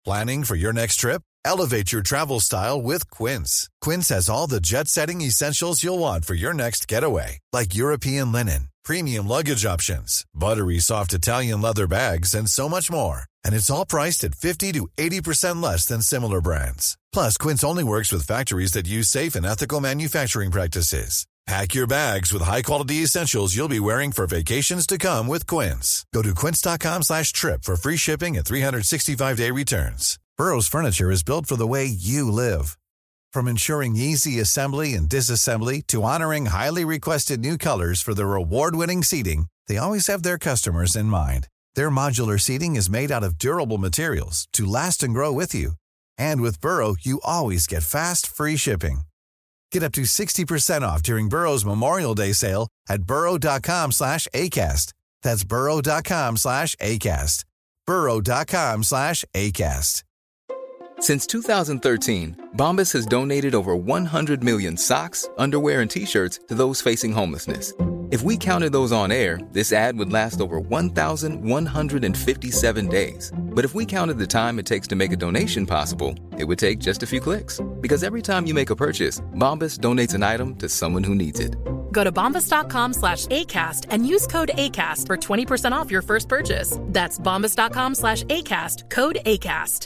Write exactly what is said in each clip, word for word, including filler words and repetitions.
Planning for your next trip? Elevate your travel style with Quince. Quince has all the jet-setting essentials you'll want for your next getaway, like European linen, premium luggage options, buttery soft Italian leather bags, and so much more. And it's all priced at fifty to eighty percent less than similar brands. Plus, Quince only works with factories that use safe and ethical manufacturing practices. Pack your bags with high-quality essentials you'll be wearing for vacations to come with Quince. Go to quince.com slash trip for free shipping and three sixty-five day returns. Burrow's furniture is built for the way you live. From ensuring easy assembly and disassembly to honoring highly requested new colors for their award-winning seating, they always have their customers in mind. Their modular seating is made out of durable materials to last and grow with you. And with Burrow, you always get fast, free shipping. Get up to sixty percent off during Burrow's Memorial Day sale at burrow.com slash ACAST. That's burrow.com slash ACAST. burrow.com slash ACAST. Since two thousand thirteen, Bombas has donated over one hundred million socks, underwear, and T-shirts to those facing homelessness. If we counted those on air, this ad would last over one thousand one hundred fifty-seven days. But if we counted the time it takes to make a donation possible, it would take just a few clicks. Because every time you make a purchase, Bombas donates an item to someone who needs it. Go to bombas.com slash ACAST and use code ACAST for twenty percent off your first purchase. That's bombas.com slash ACAST, code ACAST.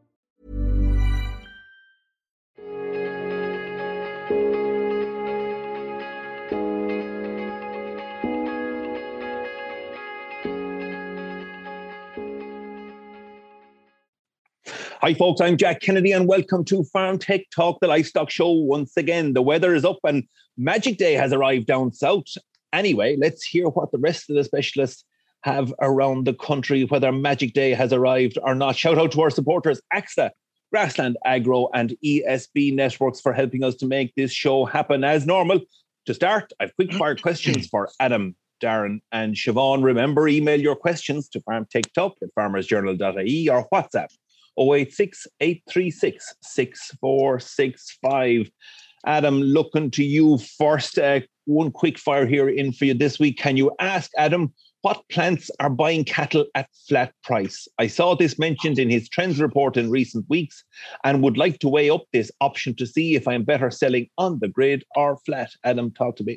Hi folks, I'm Jack Kennedy and welcome to Farm Tech Talk, the livestock show. Once again, the weather is up and Magic Day has arrived down south. Anyway, let's hear what the rest of the specialists have around the country, whether Magic Day has arrived or not. Shout out to our supporters, AXA, Grassland Agro and E S B Networks for helping us to make this show happen as normal. To start, I've quick fire questions for Adam, Darren and Siobhan. Remember, email your questions to farmtechtalk at farmersjournal dot I E or WhatsApp oh eight six, eight three six, six four six five. Adam, looking to you first. Uh, one quick fire here in for you this week. Can you ask Adam what plants are buying cattle at flat price? I saw this mentioned in his trends report in recent weeks and would like to weigh up this option to see if I'm better selling on the grid or flat. Adam, talk to me.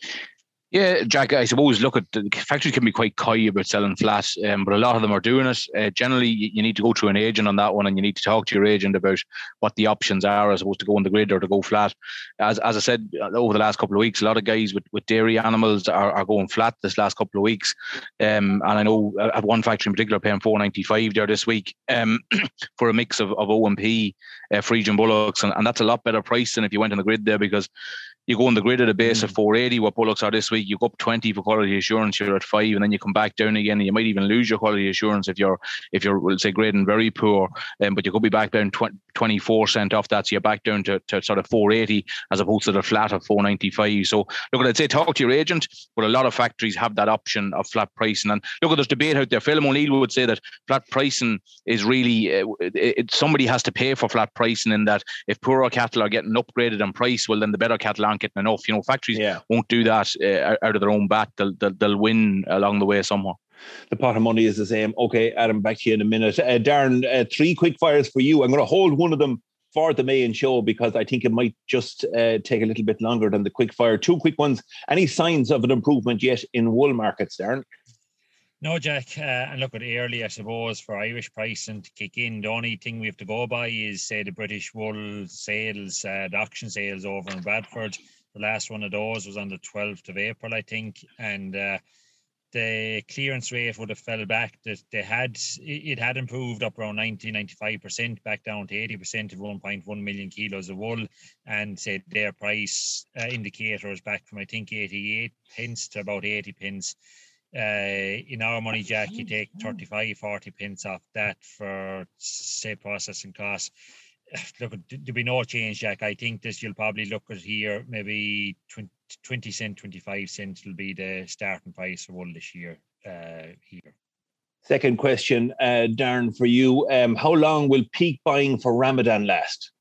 Yeah, Jack, I suppose, look, at the factories can be quite coy about selling flat, um, but a lot of them are doing it. Uh, generally, you, you need to go through an agent on that one and you need to talk to your agent about what the options are as opposed to go on the grid or to go flat. As as I said, over the last couple of weeks, a lot of guys with, with dairy animals are, are going flat this last couple of weeks. Um, and I know at one factory in particular paying four ninety-five there this week um, for a mix of, of O M P, uh, Friesian bullocks, and, and that's a lot better price than if you went on the grid there, because you go on the grid at a base mm. of four eighty, what bullocks are this week. You go up twenty for quality assurance, you're at five, and then you come back down again, and you might even lose your quality assurance if you're, if you're, we'll say, grading very poor. Um, but you could be back down twenty-four cent off that, so you're back down to, to sort of four eighty as opposed to the flat of four ninety-five. So look, I'd say talk to your agent, but a lot of factories have that option of flat pricing. And look, there's debate out there. Phil O'Neill would say that flat pricing is really, uh, it, it, somebody has to pay for flat pricing, in that if poorer cattle are getting upgraded in price, well, then the better cattle aren't getting enough. You know, factories yeah. won't do that uh, out of their own bat. They'll, they'll, they'll win along the way somewhere. The pot of money is the same. Okay, Adam, back to you in a minute. Uh, Darren, uh, three quick fires for you. I'm going to hold one of them for the main show because I think it might just uh, take a little bit longer than the quick fire. Two quick ones. Any signs of an improvement yet in wool markets, Darren? No, Jack. Uh, and look, at early, I suppose, for Irish pricing to kick in, the only thing we have to go by is, say, the British wool sales, uh, the auction sales over in Bradford. The last one of those was on the twelfth of April, I think. And uh, the clearance rate would have fell back. That they had it had improved up around ninety, ninety-five percent, back down to eighty percent of one point one million kilos of wool, and said their price uh, indicator is back from, I think, eighty-eight pence to about eighty pence. Uh, in our money, Jack, you take thirty-five, forty pence off that for, say, processing costs. Look, there'll be no change, Jack. I think this you'll probably look at here, maybe twenty cent, twenty-five cents will be the starting price for wool this year uh, here. Second question, uh, Darren, for you. Um, how long will peak buying for Ramadan last?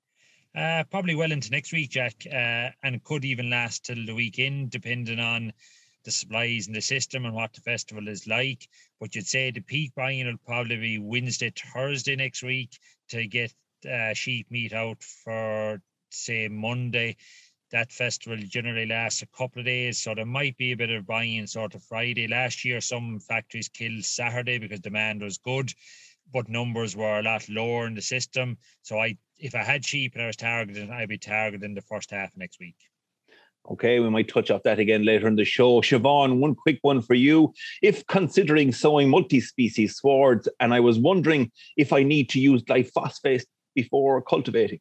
Uh, probably well into next week, Jack, uh, and it could even last till the weekend, depending on the supplies in the system and what the festival is like. But you'd say the peak buying will probably be Wednesday, Thursday next week to get uh, sheep meat out for, say, Monday. That festival generally lasts a couple of days, so there might be a bit of buying sort of Friday. Last year, some factories killed Saturday because demand was good, but numbers were a lot lower in the system. So I, if I had sheep and I was targeting, I'd be targeting the first half of next week. Okay, we might touch off that again later in the show. Siobhan, one quick one for you. If considering sowing multi-species swards, and I was wondering if I need to use glyphosate before cultivating.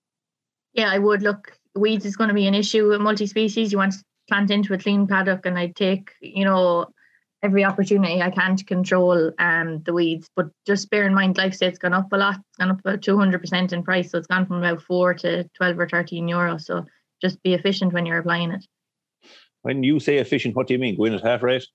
Yeah, I would. Look, weeds is going to be an issue with multi-species. You want to plant into a clean paddock, and I take, you know, every opportunity I can to control um the weeds. But just bear in mind, glyphosate's gone up a lot. It's gone up about two hundred percent in price. So it's gone from about four to twelve or thirteen euro. So just be efficient when you're applying it. When you say efficient, what do you mean? Go in at half rate?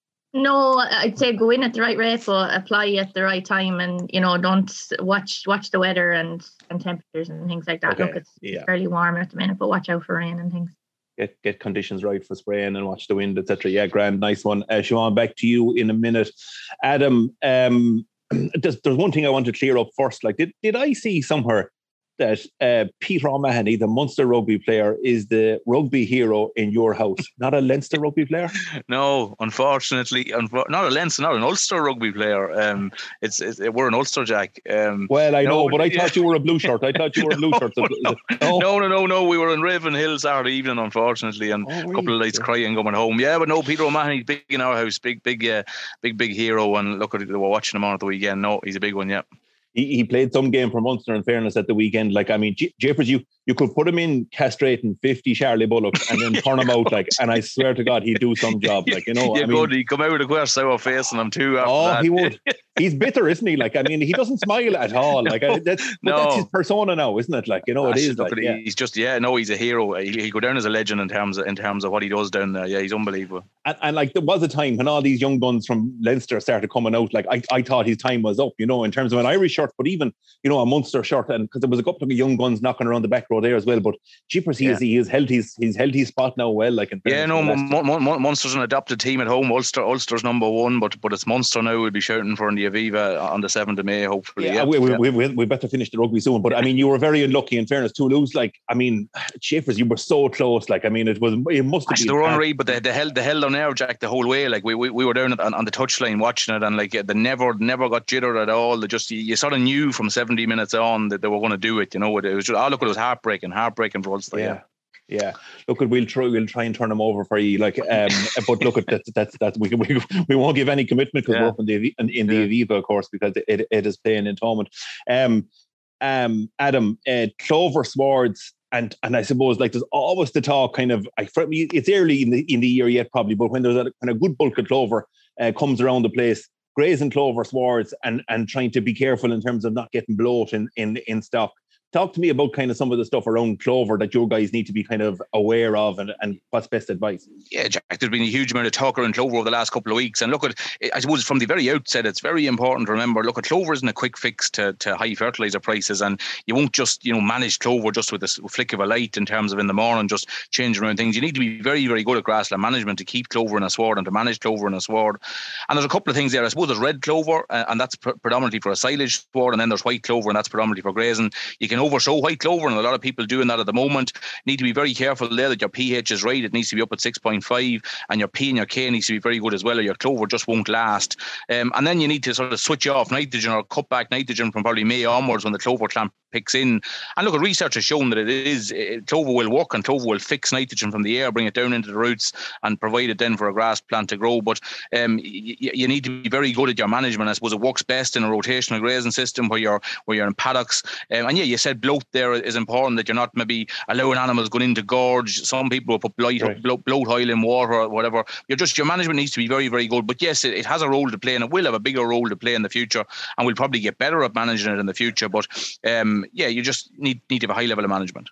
No, I'd say go in at the right rate, but apply at the right time, and you know, don't watch watch the weather and, and temperatures and things like that. Okay. Look, it's Yeah. fairly warm at the minute, but watch out for rain and things. Get get conditions right for spraying and watch the wind, et cetera. Yeah, grand, nice one. Uh, Siobhan, back to you in a minute. Adam, um, there's, there's one thing I want to clear up first. Like, did did I see somewhere that uh, Peter O'Mahony, the Munster rugby player, is the rugby hero in your house, not a Leinster rugby player? No, unfortunately, unfo- not a Leinster, not an Ulster rugby player. Um, it's, it's we're an Ulster, Jack. Um, well, I no, know, but I yeah. thought you were a blue shirt. I thought you were a blue no, shirt. No, Oh. no, no, no, no. We were in Ravenhill Saturday evening, unfortunately, and Oh, a really? couple of nights crying coming home. Yeah, but no, Peter O'Mahony's big in our house, big, big, uh, big, big hero. And look at it, we were watching him on at the weekend. No, he's a big one. Yeah. He, he played some game for Munster, in fairness, at the weekend. Like, I mean, J- Japers, you, you could put him in castrating fifty Charlie Bullocks and then turn him out, like, and I swear to God, he'd do some job. Like, you know, yeah, I mean, good. He'd come out with a queer sour face and I'm too. After oh, that. he would. He's bitter, isn't he? Like, I mean, he doesn't smile at all. Like, I, that's, but No. that's his persona now, isn't it? Like, you know, it Gosh, is. look Like, at yeah. He's just, yeah, no, he's a hero. He, he'll go down as a legend in terms of, in terms of what he does down there. Yeah, he's unbelievable. And, and like, there was a time when all these young guns from Leinster started coming out. Like, I, I thought his time was up, you know, in terms of an Irish shirt, but even, you know, a Munster shirt. And because there was a couple of young guns knocking around the back row there as well. But jeepers, he Yeah. is he is held his he's held his spot now well. Like, in Yeah, no, fairness to Leicester. Mun- Mun- Munster's an adopted team at home. Ulster, Ulster's number one, but but it's Munster now. We'll be shouting for in the Aviva on the seventh of May, hopefully. Yeah, Yeah, we, we, yeah. we, we, we better finish the rugby soon. But I mean, you were very unlucky, in fairness, to lose. Like, I mean, Schaefer's, you were so close. Like, I mean, it was, it must have Actually, been. they were hard. unreal, but they, they held they held on air, Jack, the whole way. Like we we, we were down on, on the touchline watching it, and like they never never got jittered at all. They just you, you sort of knew from seventy minutes on that they were going to do it. You know, it, it was just, oh look, it was heartbreaking, heartbreaking for Ulster. Yeah. Yeah. Yeah, look, we'll try. We'll try and turn them over for you. Like, um, but look at that. That's that's we we we won't give any commitment because Yeah. we're up in the in, in the Yeah. Aviva, of course, because it it is playing in Thomond. Um, um, Adam, uh, Clover Swords, and and I suppose like there's always the talk, kind of. I for me, it's early in the in the year yet, probably, but when there's a kind of good bulk of clover uh, comes around the place, grazing Clover Swords, and and trying to be careful in terms of not getting bloat in in in stock. Talk to me about kind of some of the stuff around clover that your guys need to be kind of aware of, and, and what's best advice. Yeah, Jack, there's been a huge amount of talk around clover over the last couple of weeks. And look at, I suppose from the very outset, it's very important to remember, look at clover isn't a quick fix to, to high fertilizer prices. And you won't just, you know, manage clover just with a flick of a light in terms of in the morning, just changing around things. You need to be very, very good at grassland management to keep clover in a sward and to manage clover in a sward. And there's a couple of things there. I suppose there's red clover, uh, and that's pr- predominantly for a silage sward. And then there's white clover, and that's predominantly for grazing. You can oversow white clover, and a lot of people doing that at the moment. Need to be very careful there that your pH is right. It needs to be up at six point five, and your P and your K needs to be very good as well, or your clover just won't last. Um, and then you need to sort of switch off nitrogen or cut back nitrogen from probably May onwards when the clover clamp picks in. And look, research has shown that it is it, clover will work, and clover will fix nitrogen from the air, bring it down into the roots, and provide it then for a grass plant to grow. But um, y- you need to be very good at your management. I suppose it works best in a rotational grazing system where you're where you're in paddocks. Um, and yeah, you said bloat there is important, that you're not maybe allowing animals going into gorge. Some people will put bloat, Right. bloat, bloat oil in water or whatever. You're just your management needs to be very, very good. But yes, it, it has a role to play, and it will have a bigger role to play in the future, and we'll probably get better at managing it in the future. But um, yeah, you just need need to have a high level of management.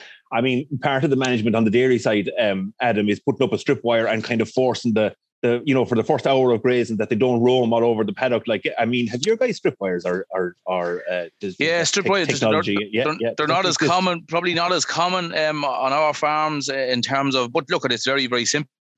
I mean, part of the management on the dairy side, um, Adam, is putting up a strip wire and kind of forcing the the you know for the first hour of grazing that they don't roam all over the paddock. Like, I mean, have your guys strip wires or or or uh, does, Yeah, strip te- wires. technology? They're, yeah, they're, yeah. they're not as This- common, probably not as common um, on our farms uh, in terms of. But look, at it's very, very simple.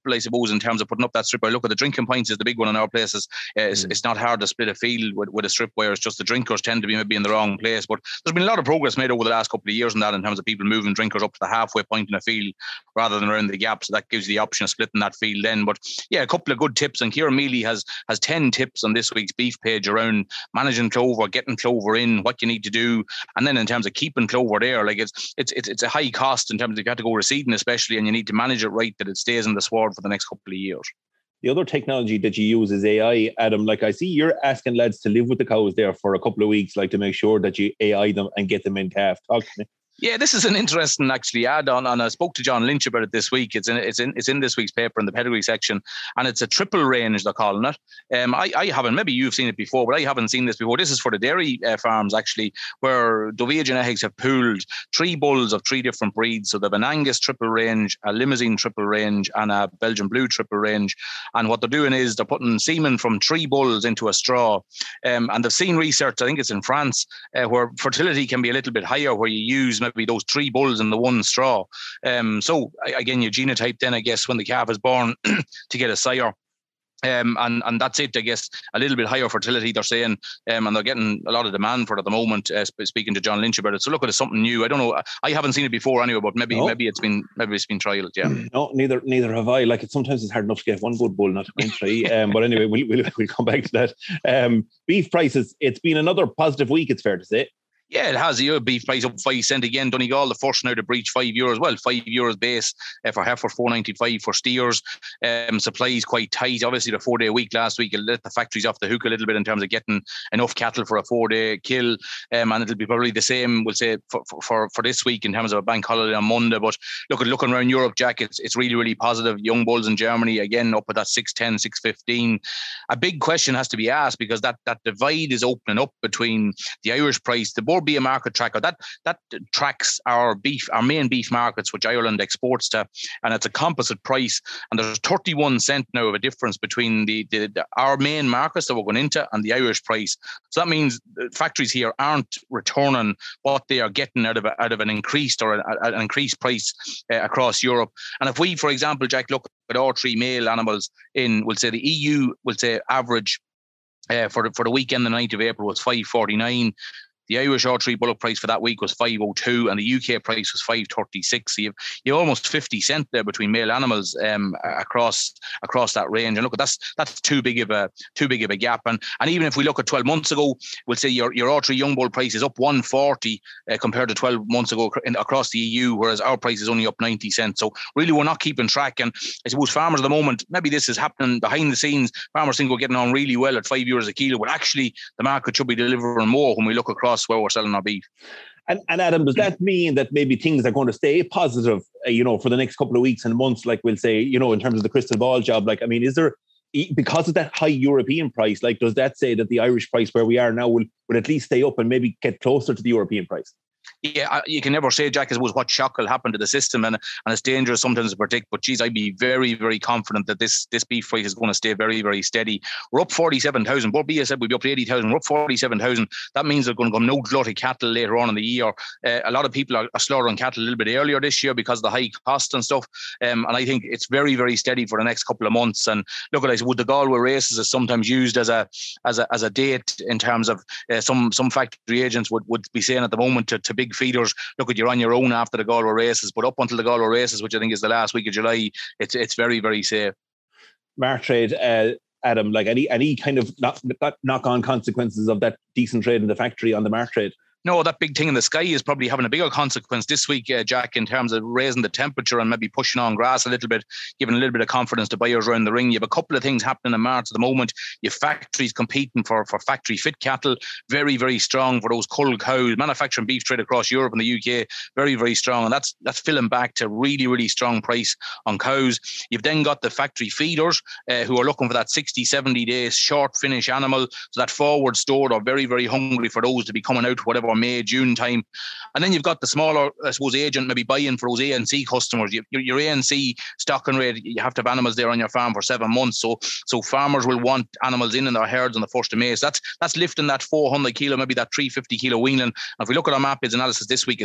I suppose, in terms of putting up that strip wire. Look at the drinking points is the big one in our places. Uh, it's, mm. it's not hard to split a field with, with a strip wire. It's just the drinkers tend to be maybe in the wrong place. But there's been a lot of progress made over the last couple of years in that, in terms of people moving drinkers up to the halfway point in a field rather than around the gap. So that gives you the option of splitting that field then. But yeah, a couple of good tips. And Kieran Mealy has has ten tips on this week's beef page around managing clover, getting clover in, what you need to do, and then in terms of keeping clover there, like it's it's it's, it's a high cost in terms of if you have to go reseeding, especially, and you need to manage it right that it stays in the sward for the next couple of years. The other technology that you use is A I, Adam. Like I see you're asking lads to live with the cows there for a couple of weeks, like to make sure that you A I them and get them in calf. Talk to me. Yeah, this is an interesting actually add-on, and I spoke to John Lynch about it this week. It's in it's in it's in this week's paper in the pedigree section, and it's a triple range, they're calling it. Um, I, I haven't, maybe you've seen it before, but I haven't seen this before. This is for the dairy uh, farms actually, where Dovia Genetics have pooled three bulls of three different breeds. So they have an Angus triple range, a Limousin triple range, and a Belgian Blue triple range. And what they're doing is they're putting semen from three bulls into a straw. Um, and they've seen research, I think it's in France, uh, where fertility can be a little bit higher, where you use maybe those three bulls in the one straw. Um, so again, you genotype then, I guess, when the calf is born to get a sire. Um, and, and that's it, I guess, a little bit higher fertility, they're saying, um, and they're getting a lot of demand for it at the moment, uh, speaking to John Lynch about it. So look, it's something new. I don't know, I haven't seen it before anyway, but maybe no. maybe it's been maybe it's been trialed, yeah. No, neither neither have I. Like, it sometimes it's hard enough to get one good bull, not to win three. Um, but anyway, we'll, we'll, we'll come back to that. Um, beef prices, it's been another positive week, it's fair to say. Yeah, it has. The beef price up five cent again. Donegal, the first now to breach five euros. Well, five euros base uh, for heifer, four ninety five for steers. Um, supply is quite tight. Obviously, the four day week last week, it let the factories off the hook a little bit in terms of getting enough cattle for a four day kill. Um, and it'll be probably the same, we'll say, for, for for this week in terms of a bank holiday on Monday. But look at looking around Europe, Jack, it's it's really really positive. Young bulls in Germany again up at that six ten, six fifteen. A big question has to be asked, because that that divide is opening up between the Irish price, the Board B A market tracker that that tracks our beef, our main beef markets, which Ireland exports to, and it's a composite price. And there's thirty-one cent now of a difference between the, the, the our main markets that we're going into and the Irish price. So that means factories here aren't returning what they are getting out of a, out of an increased or a, an increased price uh, across Europe. And if we, for example, Jack, look at all three male animals in, we'll say the E U, we'll say average uh, for the, for the weekend, the ninth of April was five forty-nine. The Irish R three bullock price for that week was five oh two, and the U K price was five thirty-six. So you've, you've almost fifty cent there between male animals um, across across that range. And look, that's that's too big of a too big of a gap. And and even if we look at twelve months ago, we'll say your your R three young bull price is up one forty uh, compared to twelve months ago in, across the E U, whereas our price is only up ninety cents. So really, we're not keeping track. And I suppose farmers at the moment, maybe this is happening behind the scenes. Farmers think we're getting on really well at five euros a kilo, but actually the market should be delivering more when we look across where we're selling our beef. And, and Adam, does that mean that maybe things are going to stay positive, uh, you know, for the next couple of weeks and months, like we'll say, you know, in terms of the crystal ball job? Like, I mean, is there, because of that high European price, like, does that say that the Irish price where we are now will, will at least stay up and maybe get closer to the European price? Yeah, you can never say, Jack, I suppose, what shock will happen to the system, and and it's dangerous sometimes to predict. But geez, I'd be very, very confident that this this beef price is going to stay very, very steady. We're up forty-seven thousand. Board B A said we'd be up to eighty thousand. We're up forty-seven thousand. That means there's going to come no glut of cattle later on in the year. Uh, a lot of people are, are slaughtering cattle a little bit earlier this year because of the high cost and stuff. Um, and I think it's very, very steady for the next couple of months. And look at it, would the Galway races is sometimes used as a as a as a date in terms of uh, some some factory agents would, would be saying at the moment to, to big feeders, look at, you're on your own after the Galway races, but up until the Galway races, which I think is the last week of July, it's it's very, very safe. Mark trade, uh, Adam, like any any kind of knock, knock on consequences of that decent trade in the factory on the Mark trade? No, that big thing in the sky is probably having a bigger consequence this week, uh, Jack, in terms of raising the temperature and maybe pushing on grass a little bit, giving a little bit of confidence to buyers around the ring. You have a couple of things happening in March at the moment. You have factories competing for, for factory fit cattle, very, very strong for those cull cows. Manufacturing beef trade across Europe and the U K, very, very strong. And that's that's filling back to really, really strong price on cows. You've then got the factory feeders uh, who are looking for that sixty, seventy days short finish animal. So that forward stored are very, very hungry for those to be coming out whatever May, June time. And then you've got the smaller, I suppose, agent maybe buying for those A N C customers. You, your, your A N C stocking rate, you have to have animals there on your farm for seven months. So so farmers will want animals in in their herds on the first of May. So that's, that's lifting that four hundred kilo, maybe that three hundred fifty kilo weanling. And if we look at our map, its analysis this week, it's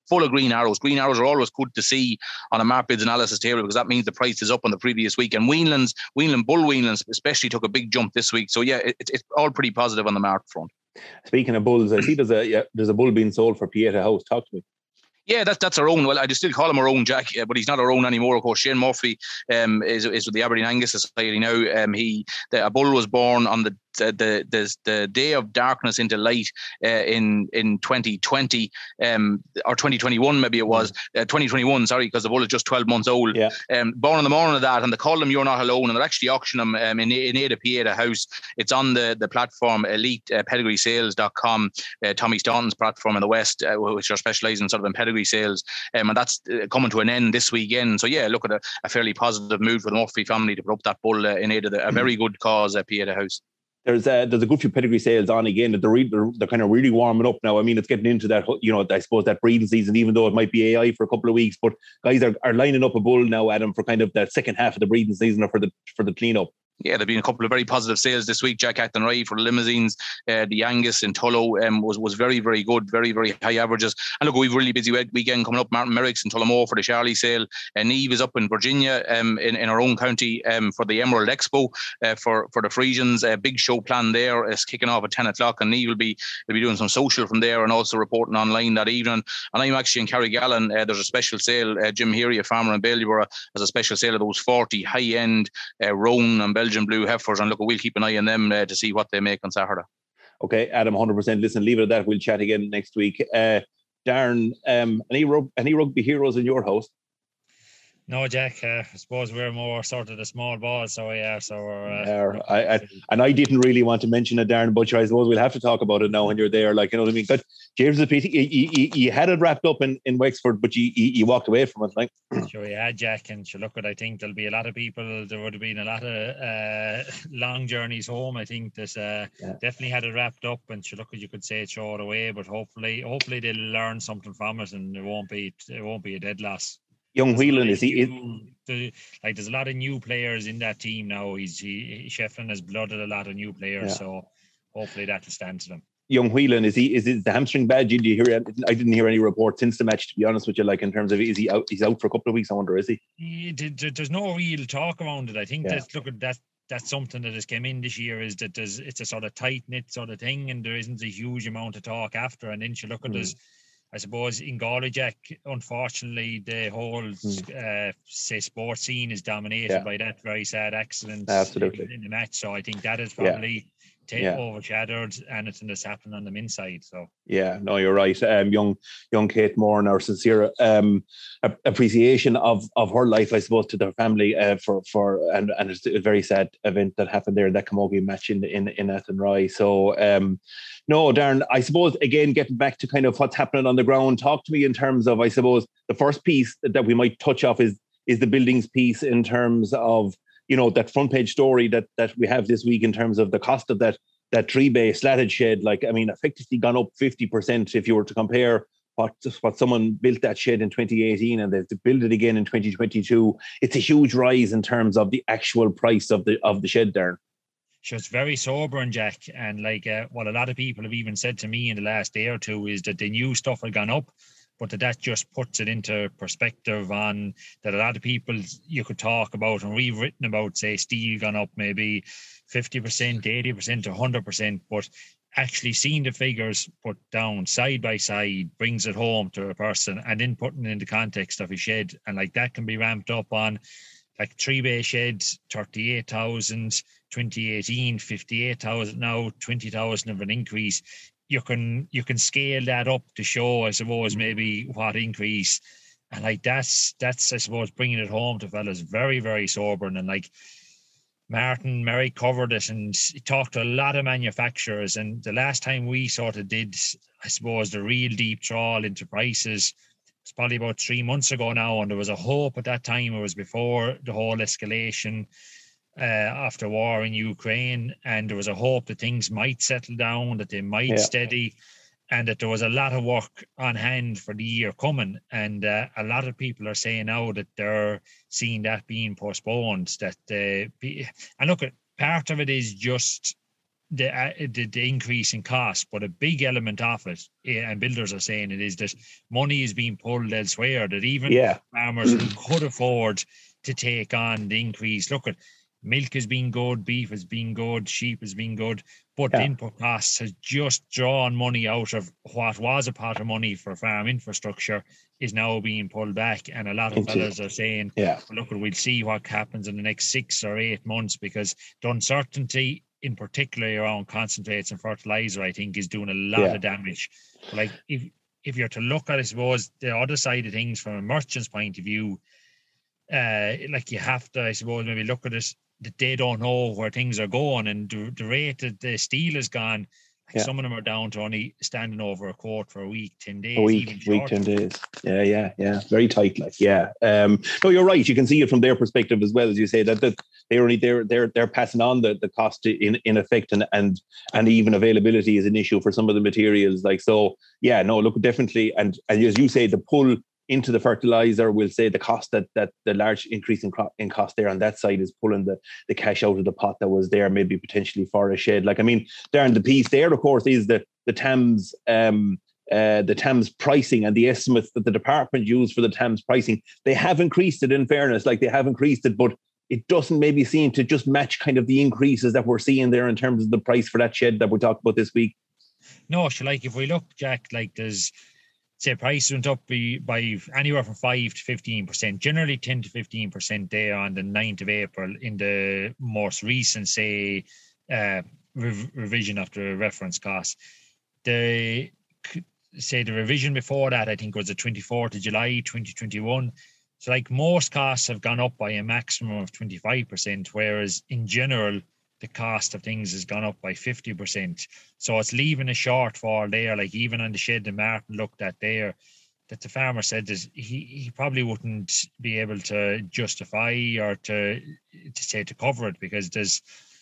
full of green arrows. Green arrows are always good to see on a Mart Bids analysis table because that means the price is up on the previous week. And Weenlands, Weenland Bull Weenlands especially took a big jump this week. So yeah, it, it's all pretty positive on the Mart front. Speaking of bulls, I see there's a yeah, there's a bull being sold for Pieta House. Talk to me. Yeah, that's that's our own. Well, I just still call him our own, Jack, uh, but he's not our own anymore. Of course, Shane Murphy um, is is with the Aberdeen Angus Society now. Um, he the, a bull was born on the the the, the, the day of darkness into light uh, in in twenty twenty um, or twenty twenty-one, maybe it was uh, twenty twenty-one. Sorry, because the bull is just twelve months old. Yeah. Um, born on the morning of that, and they call him You're Not Alone, and they're actually auctioning him um, in in Ada Pieta House. It's on the the platform elite pedigree sales dot com, uh, Tommy Staunton's platform in the West, uh, which are specialising sort of in pedigree sales, um, and that's uh, coming to an end this weekend. So yeah, look at a, a fairly positive move for the Murphy family to put up that bull uh, in Ada, a very good cause at Pieta House. There's a, there's a good few pedigree sales on again that they're, re- they're they're kind of really warming up now. I mean, it's getting into that, you know, I suppose that breeding season, even though it might be A I for a couple of weeks, but guys are, are lining up a bull now, Adam, for kind of that second half of the breeding season or for the for the cleanup. Yeah, there have been a couple of very positive sales this week. Jack Athenry for the limousines, uh, the Angus in Tullow um, was was very, very good, very, very high averages. And look, we've a really busy weekend coming up. Martin Merrick's in Tullamore for the Charlie sale. And Neve is up in Virginia um, in, in our own county um, for the Emerald Expo uh, for, for the Frisians. A big show plan there is kicking off at ten o'clock. And Neve will be will be doing some social from there and also reporting online that evening. And I'm actually in Carrigallen. Uh, there's a special sale. Uh, Jim Heary, a farmer in Bellyborough, has a special sale of those forty high-end uh, Roan and Belgian Blue heifers, and look, we'll keep an eye on them uh, to see what they make on Saturday. Okay, Adam, one hundred percent. Listen, leave it at that. We'll chat again next week. Uh, Darren, um, any, rug- any rugby heroes in your house? No, Jack. Uh, I suppose we're more sort of the small ball, so yeah. So we're, uh, yeah, I, I, and I didn't really want to mention it, Darren Butcher. I suppose we'll have to talk about it now when you're there. Like, you know what I mean? But James, you, you, you had it wrapped up in, in Wexford, but you, you, you walked away from it. Like, sure, yeah, Jack. And sure, look, what I think there'll be a lot of people. There would have been a lot of uh, long journeys home. I think this uh, yeah. definitely had it wrapped up, and sure, look, you could say it throw it away, but hopefully, hopefully they'll learn something from it, and it won't be it won't be a dead loss. Young Whelan, is he? New, the, like, there's a lot of new players in that team now. He's he, Shefflin has blooded a lot of new players, yeah. so hopefully that'll stand to them. Young Whelan, is he? Is it the hamstring bad? Did you hear? I didn't hear any reports since the match. To be honest with you, like in terms of is he out? He's out for a couple of weeks. I wonder, is he? he there's no real talk around it. I think yeah. that look at that. That's something that has come in this year, is that there's it's a sort of tight knit sort of thing, and there isn't a huge amount of talk after. And then you look at mm. there's. I suppose in Galway, Jack, unfortunately, the whole mm. uh, say sports scene is dominated yeah. by that very sad accident Absolutely. In, in the match. So I think that is probably yeah. T- yeah. overshadowed anything that's happened on the men's side. So yeah, no, you're right. Um, young, young Kate Moore, and our sincere um, appreciation of of her life, I suppose, to their family uh, for for and and it's a very sad event that happened there in that Camogie match in in in Athenry. So um, no, Darren, I suppose again getting back to kind of what's happening on the ground. Talk to me in terms of, I suppose, the first piece that we might touch off is is the buildings piece in terms of, you know, that front page story that that we have this week in terms of the cost of that that tree bay slatted shed. Like, I mean, effectively gone up fifty percent if you were to compare what what someone built that shed in twenty eighteen and they've to build it again in twenty twenty-two. It's a huge rise in terms of the actual price of the of the shed, Darren. Sure, it's very sobering, Jack. And like uh, what a lot of people have even said to me in the last day or two is that they knew stuff had gone up, but that, that just puts it into perspective on that a lot of people you could talk about, and we've written about, say, steel gone up maybe fifty percent, eighty percent, one hundred percent, but actually seeing the figures put down side by side brings it home to a person, and then putting it in the context of a shed. And like that can be ramped up on like three bay sheds, thirty-eight thousand, twenty eighteen, fifty-eight thousand now, twenty thousand of an increase. You can you can scale that up to show, I suppose, maybe what increase, and like that's that's I suppose bringing it home to fellas very very sobering. And like Martin Merrick covered it and he talked to a lot of manufacturers, and the last time we sort of did, I suppose, the real deep trawl into prices, it's probably about three months ago now, and there was a hope at that time. It was before the whole escalation uh, after war in Ukraine, and there was a hope that things might settle down, that they might yeah. steady, and that there was a lot of work on hand for the year coming. And uh, a lot of people are saying now that they're seeing that being postponed. That uh, be, and look, part of it is just the, uh, the the increase in cost, but a big element of it, and builders are saying it, is that money is being pulled elsewhere. That even yeah. farmers who could afford to take on the increase, look at milk has been good, beef has been good, sheep has been good, but yeah. the input costs has just drawn money out of what was a pot of money for farm infrastructure is now being pulled back. And a lot of fellas are saying, yeah. look, we'll see what happens in the next six or eight months, because the uncertainty, in particular around concentrates and fertilizer, I think is doing a lot yeah. of damage. Like if if you're to look at, I suppose, the other side of things from a merchant's point of view, uh, like you have to, I suppose, maybe look at it that they don't know where things are going, and the, the rate that the steel has gone, like yeah. some of them are down to only standing over a quart for a week, ten days, a week, even week, ten days. Yeah, yeah, yeah. Very tight, like yeah. Um, no, you're right. You can see it from their perspective as well, as you say that that they're only they're they're they're passing on the, the cost in in effect, and and and even availability is an issue for some of the materials. Like so, yeah. No, look, definitely, and and as you say, the pull into the fertilizer, we'll say the cost that that the large increase in, in cost there on that side is pulling the, the cash out of the pot that was there, maybe potentially for a shed. Like, I mean, Darren, the piece there, of course, is the, the TAMS um, uh, the TAMS pricing and the estimates that the department used for the TAMS pricing. They have increased it, in fairness, like they have increased it, but it doesn't maybe seem to just match kind of the increases that we're seeing there in terms of the price for that shed that we talked about this week. No, so like if we look, Jack, like there's, say prices went up by, by anywhere from five to fifteen percent, generally ten to fifteen percent there on the ninth of April in the most recent, say, uh, rev- revision of the reference cost. The, say the revision before that, I think was the twenty-fourth of July, twenty twenty-one. So like most costs have gone up by a maximum of twenty-five percent, whereas in general, the cost of things has gone up by fifty percent. So it's leaving a shortfall there, like even on the shed that Martin looked at there, that the farmer said that he, he probably wouldn't be able to justify or to to say to cover it, because there's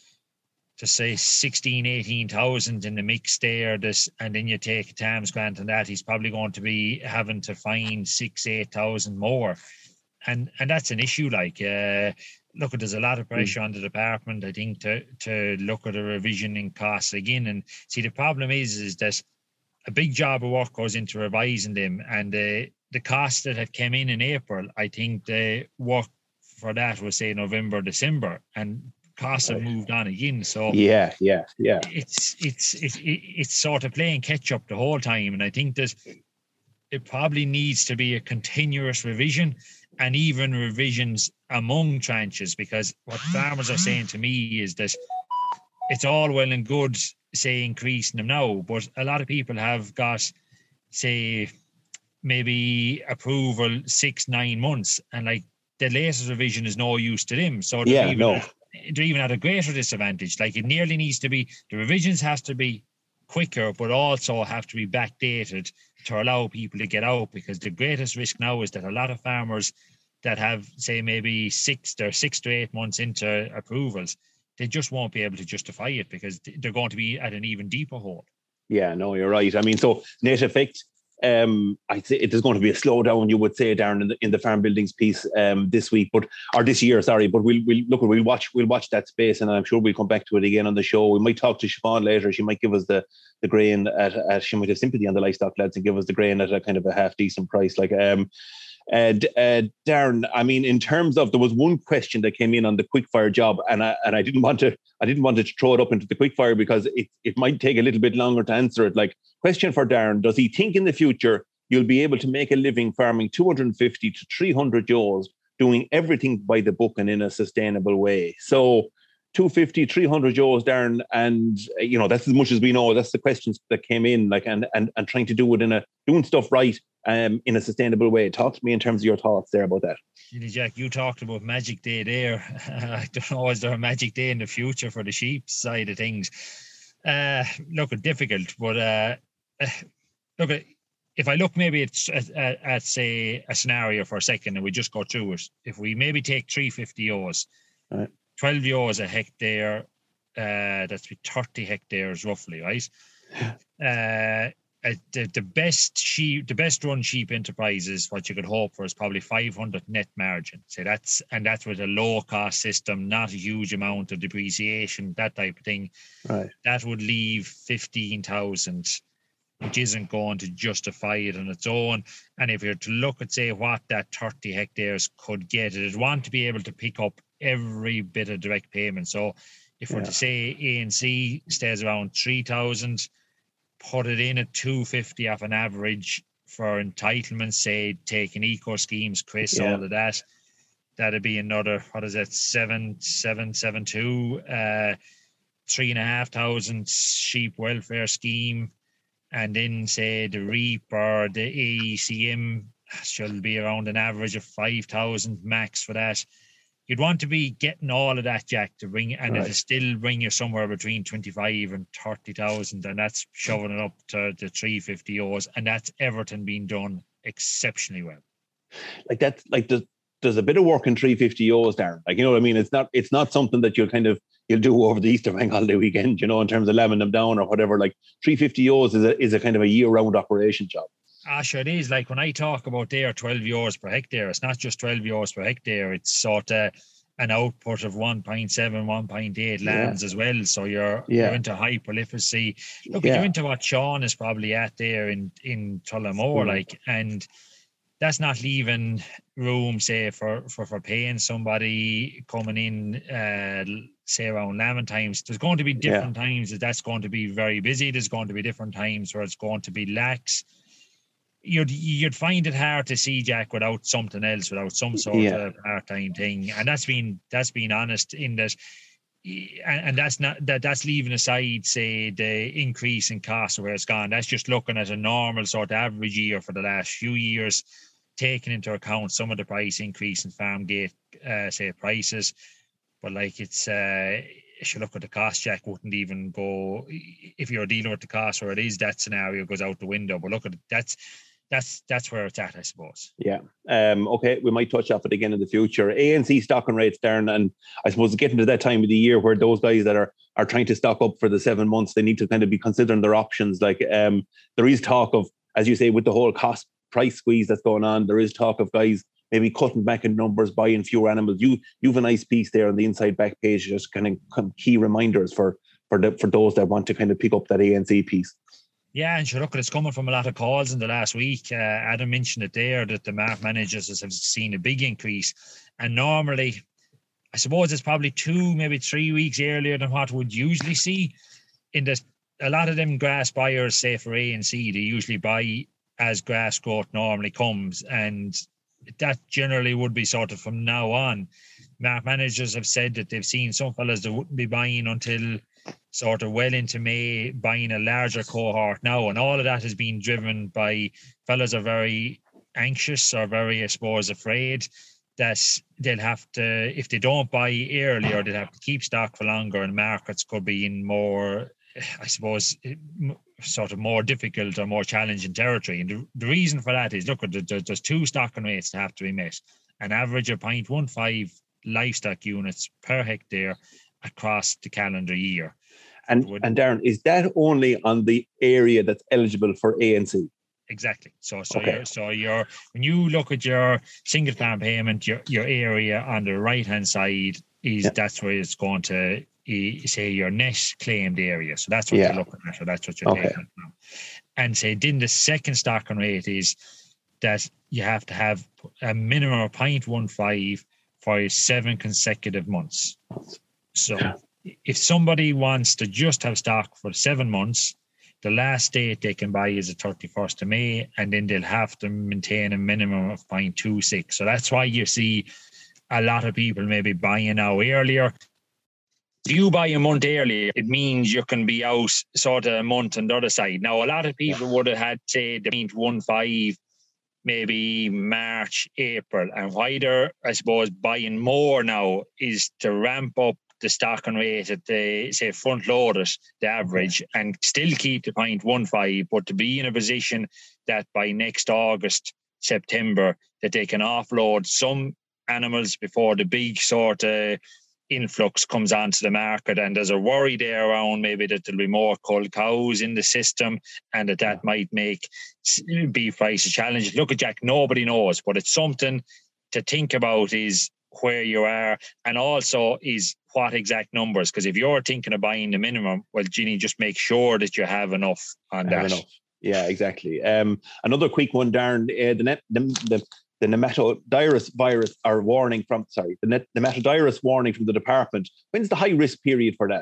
to say sixteen, eighteen thousand in the mix there, this, and then you take a TAMS grant and that, he's probably going to be having to find six, eight thousand more. And and that's an issue. Like, uh, look, there's a lot of pressure mm. on the department, I think, to to look at a revision in costs again. And see, the problem is, is that a big job of work goes into revising them, and the the costs that have come in in April, I think the work for that was say November, December, and costs have moved on again. So yeah, yeah, yeah. It's it's it's it's sort of playing catch up the whole time, and I think that it probably needs to be a continuous revision. And even revisions among tranches, because what farmers are saying to me is that it's all well and good, say, increasing them now, but a lot of people have got, say, maybe approval six, nine months, and like the latest revision is no use to them. So they're, yeah, even, no. at, they're even at a greater disadvantage. Like it nearly needs to be, the revisions has to be quicker, but also have to be backdated to allow people to get out, because the greatest risk now is that a lot of farmers that have, say, maybe six or six to eight months into approvals, they just won't be able to justify it because they're going to be at an even deeper hole. Yeah, no, you're right. I mean, so net effect, um, I'd say it is going to be a slowdown, you would say, Darren, in the, in the farm buildings piece um, this week, but or this year, sorry. But we'll we'll look, we'll watch we'll watch that space, and I'm sure we'll come back to it again on the show. We might talk to Siobhan later. She might give us the the grain at, at she might have sympathy on the livestock lads and give us the grain at a kind of a half decent price. Like um, uh, uh, Darren, I mean, in terms of, there was one question that came in on the quickfire job, and I and I didn't want to I didn't want to throw it up into the quickfire because it it might take a little bit longer to answer it. Like, question for Darren: does he think in the future you'll be able to make a living farming two hundred fifty to three hundred ewes, doing everything by the book and in a sustainable way? So two fifty, three hundred ewes, Darren, and you know, that's as much as we know. That's the questions that came in, like, and and and trying to do it in a doing stuff right, um, in a sustainable way. Talk to me in terms of your thoughts there about that. Jack, you talked about magic day there. I don't know, is there a magic day in the future for the sheep side of things? Uh, look, it's difficult, but uh, look, if I look maybe at, at, at say a scenario for a second, and we just go through it. If we maybe take three hundred fifty ewes, right, twelve ewes a hectare, uh, that's thirty hectares roughly, right? Uh, uh, the, the best sheep, the best run sheep enterprises, what you could hope for is probably five hundred net margin. So that's, and that's with a low cost system, not a huge amount of depreciation, that type of thing. Right. That would leave fifteen thousand, which isn't going to justify it on its own. And if you're to look at, say, what that thirty hectares could get, it'd want to be able to pick up every bit of direct payment. So if we're Yeah. to say A and C stays around three thousand, put it in at two fifty off an average for entitlements, say, taking eco schemes, Chris, Yeah. all of that, that'd be another, what is it, seven, seven, seven, two, uh, three and a half thousand sheep welfare scheme. And then, say, the REAP or the A E C M should be around an average of five thousand max for that. You'd want to be getting all of that, Jack, to bring, and Right. it'll still bring you somewhere between twenty-five and thirty thousand, and that's shoving it up to the three fifty O's, and that's Everton being done exceptionally well. Like that's like there's, there's a bit of work in three fifty O's, Darren. Like, you know what I mean? It's not it's not something that you'll kind of you'll do over the Easter bank holiday weekend, you know, in terms of lambing them down or whatever. Like three fifty O's is a is a kind of a year round operation job. Ah, sure it is. Like when I talk about there twelve euros per hectare, it's not just twelve euros per hectare. It's sort of an output of one point seven, one point eight lambs Yeah. as well. So you're, Yeah. you're into high prolificacy. Look, Yeah. you're into what Sean is probably at there in, in Tullamore, Mm. like, and that's not leaving room, say, for, for, for paying somebody coming in, uh, say, around lambing times. There's going to be different times that that's going to be very busy. There's going to be different times where it's going to be lax. You'd you'd find it hard to see, Jack, without something else, without some sort Yeah. of part-time thing, and that's been that's been honest in that, and, and that's not that that's leaving aside, say, the increase in cost of where it's gone. That's just looking at a normal sort of average year for the last few years, taking into account some of the price increase in farm gate, uh, say, prices, but like it's. Uh, if you look at the cost, Jack, wouldn't even go if you're dealing with the cost where it is. That scenario goes out the window. But look at it, that's. That's that's where it's at, I suppose. Yeah. Um, okay, we might touch off it again in the future. A and C stocking rates, Darren, and I suppose it's getting to that time of the year where those guys that are are trying to stock up for the seven months, they need to kind of be considering their options. Like um, there is talk of, as you say, with the whole cost price squeeze that's going on, there is talk of guys maybe cutting back in numbers, buying fewer animals. You you have a nice piece there on the inside back page, just kind of kind of key reminders for for the, for those that want to kind of pick up that A and C piece. Yeah, and sure, look, it's coming from a lot of calls in the last week. Uh, Adam mentioned it there that the market managers have seen a big increase. And normally, I suppose it's probably two, maybe three weeks earlier than what we'd usually see. In that, a lot of them grass buyers, say for A and C, they usually buy as grass growth normally comes. And that generally would be sort of from now on. Market managers have said that they've seen some fellas that wouldn't be buying until sort of well into May, buying a larger cohort now. And all of that has been driven by fellas are very anxious or very, I suppose, afraid that they'll have to, if they don't buy earlier, they'll have to keep stock for longer, and markets could be in more, I suppose, sort of more difficult or more challenging territory. And the, the reason for that is, look, there's two stocking rates that have to be met. An average of zero point one five livestock units per hectare across the calendar year. And and Darren, is that only on the area that's eligible for A and C? Exactly. So so Okay. you're so you're when you look at your single farm payment, your your area on the right hand side is Yeah. that's where it's going to uh, say your net claimed area. So that's what Yeah. you're looking at. So that's what you're Okay. taking at now. And say then the second stocking rate is that you have to have a minimum of zero point one five for seven consecutive months. So Yeah. if somebody wants to just have stock for seven months, the last date they can buy is the thirty-first of May, and then they'll have to maintain a minimum of zero point two six. So that's why you see a lot of people maybe buying now earlier. If you buy a month earlier, it means you can be out sort of a month on the other side. Now, a lot of people would have had, say, the zero point one five, maybe March, April. And why they're, I suppose, buying more now is to ramp up the stocking rate at the, say, front loaded, the average, and still keep the zero point one five, but to be in a position that by next August, September, that they can offload some animals before the big sort of influx comes onto the market, and there's a worry there around maybe that there'll be more cull cows in the system, and that that might make beef prices challenging. Look at Jack, nobody knows, but it's something to think about, is where you are, and also is what exact numbers, because if you're thinking of buying the minimum, well, Ginny, just make sure that you have enough on that. Enough. Yeah, exactly. Um, another quick one, Darren, uh, the, net, the, the the nematodirus virus or warning from, sorry, the net, nematodirus warning from the department. When's the high risk period for that?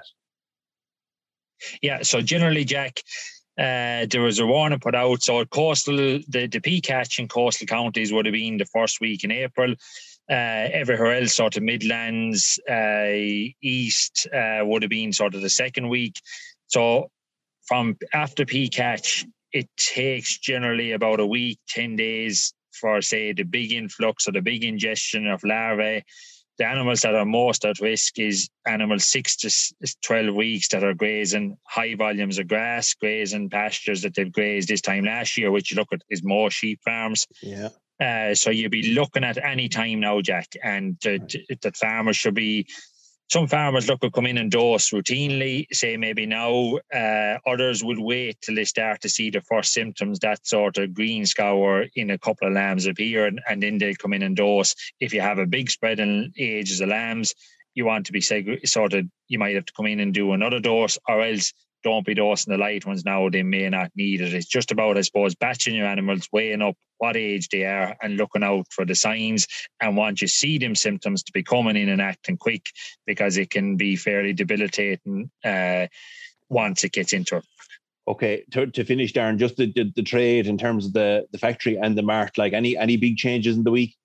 Yeah, so generally, Jack, uh, there was a warning put out. So coastal, the, the P catch in coastal counties would have been the first week in April. Uh, everywhere else, sort of Midlands, uh, East, uh, would have been sort of the second week. So from after P catch, it takes generally about a week, ten days for, say, the big influx or the big ingestion of larvae. The animals that are most at risk is animals six to twelve weeks that are grazing high volumes of grass, grazing pastures that they've grazed this time last year, which you look at is more sheep farms. Yeah. Uh, so you'll be looking at any time now, Jack, and that right. farmers should be, some farmers look at come in and dose routinely, say maybe now, uh, others will wait till they start to see the first symptoms, that sort of green scour in a couple of lambs appear, and, and then they'll come in and dose. If you have a big spread in ages of lambs, you want to be sort of, you might have to come in and do another dose, or else don't be dosing the light ones now, they may not need it. It's just about, I suppose, batching your animals, weighing up what age they are and looking out for the signs. And once you see them symptoms, to be coming in and acting quick, because it can be fairly debilitating uh, once it gets into it. Okay, to, to finish, Darren, just the, the, the trade in terms of the, the factory and the mart, like any any big changes in the week?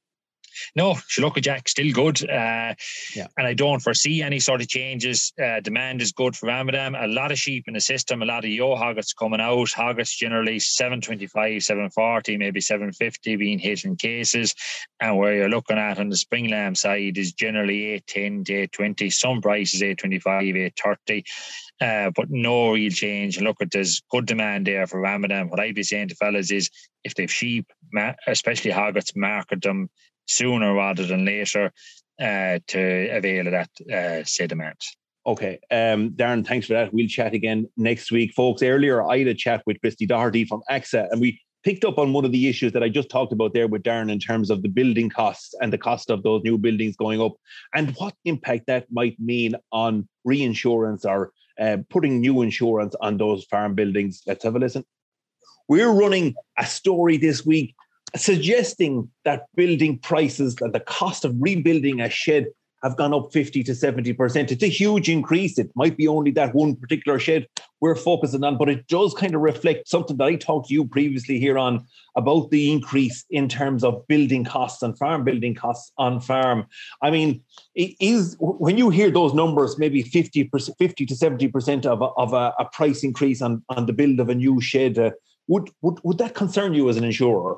No, Shaloka Jack, still good. Uh, yeah. And I don't foresee any sort of changes. Uh, demand is good for Ramadan. A lot of sheep in the system, a lot of yo hoggets coming out. Hoggets generally seven twenty-five, seven forty, maybe seven fifty being hit in cases. And where you're looking at on the spring lamb side is generally eight ten to eight twenty. Some prices eight twenty-five, eight thirty. Uh, but no real change. And look, at there's good demand there for Ramadan. What I'd be saying to fellas is, if they've sheep, especially hoggets, market them sooner rather than later uh, to avail of that uh, say demand. Okay, um, Darren, thanks for that. We'll chat again next week, folks. Earlier, I had a chat with Christy Doherty from A X A, and we picked up on one of the issues that I just talked about there with Darren in terms of the building costs and the cost of those new buildings going up, and what impact that might mean on reinsurance or uh, putting new insurance on those farm buildings. Let's have a listen. We're running a story this week suggesting that building prices and the cost of rebuilding a shed have gone up fifty to seventy percent. It's a huge increase. It might be only that one particular shed we're focusing on, but it does kind of reflect something that I talked to you previously here on about the increase in terms of building costs and farm building costs on farm. I mean, it is, when you hear those numbers, maybe fifty percent, fifty to seventy percent of a, of a, a price increase on, on the build of a new shed, uh, would, would, would that concern you as an insurer?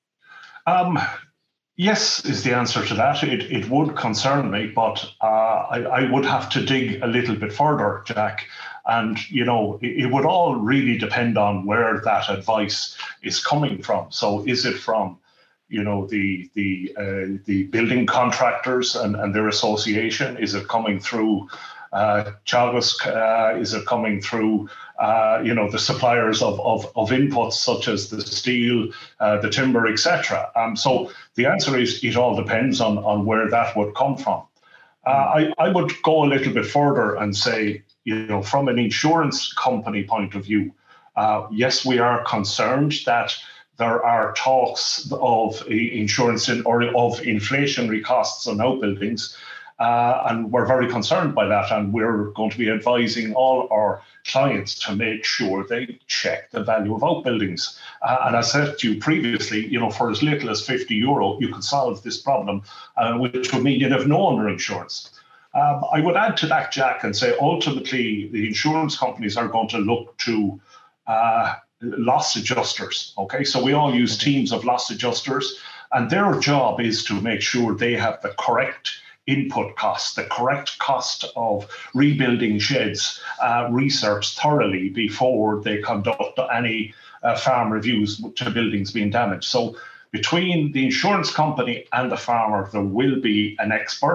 Um, yes, is the answer to that. It it would concern me, but uh, I, I would have to dig a little bit further, Jack. And, you know, it, it would all really depend on where that advice is coming from. So is it from, you know, the the uh, the building contractors and, and their association? Is it coming through uh, Teagasc? Uh, is it coming through Uh, you know, the suppliers of, of, of inputs such as the steel, uh, the timber, et cetera. Um, so the answer is it all depends on, on where that would come from. Uh, I, I would go a little bit further and say, you know, from an insurance company point of view, uh, yes, we are concerned that there are talks of insurance in, or of inflationary costs on outbuildings. Uh, and we're very concerned by that, and we're going to be advising all our clients to make sure they check the value of outbuildings. Uh, and as I said to you previously, you know, for as little as fifty euro, you could solve this problem, uh, which would mean you'd have no underinsurance. Um, I would add to that, Jack, and say ultimately the insurance companies are going to look to uh, loss adjusters. Okay, so we all use teams of loss adjusters, and their job is to make sure they have the correct input costs, the correct cost of rebuilding sheds, uh, researched thoroughly before they conduct any uh, farm reviews to buildings being damaged. So between the insurance company and the farmer, there will be an expert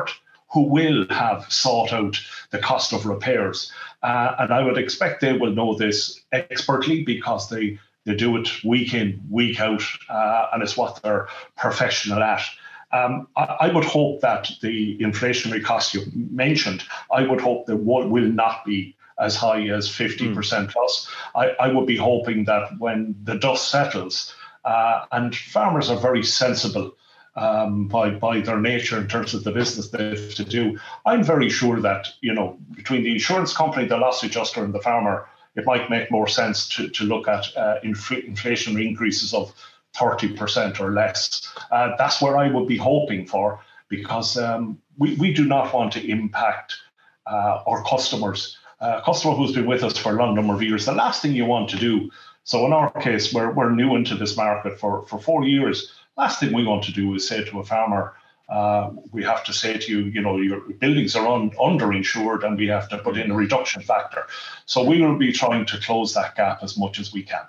who will have sought out the cost of repairs. Uh, and I would expect they will know this expertly because they, they do it week in, week out, uh, and it's what they're professional at. Um, I, I would hope that the inflationary costs you mentioned, I would hope that will, will not be as high as fifty percent mm. plus. I, I would be hoping that when the dust settles, uh, and farmers are very sensible um, by, by their nature in terms of the business they have to do, I'm very sure that, you know, between the insurance company, the loss adjuster and the farmer, it might make more sense to, to look at uh, inf- inflationary increases of thirty percent or less. Uh, that's where I would be hoping for, because um, we, we do not want to impact uh, our customers. Uh, a customer who's been with us for a long number of years, the last thing you want to do, so in our case, we're, we're new into this market for, for four years. Last thing we want to do is say to a farmer, uh, we have to say to you, you know, your buildings are un, underinsured and we have to put in a reduction factor. So we will be trying to close that gap as much as we can.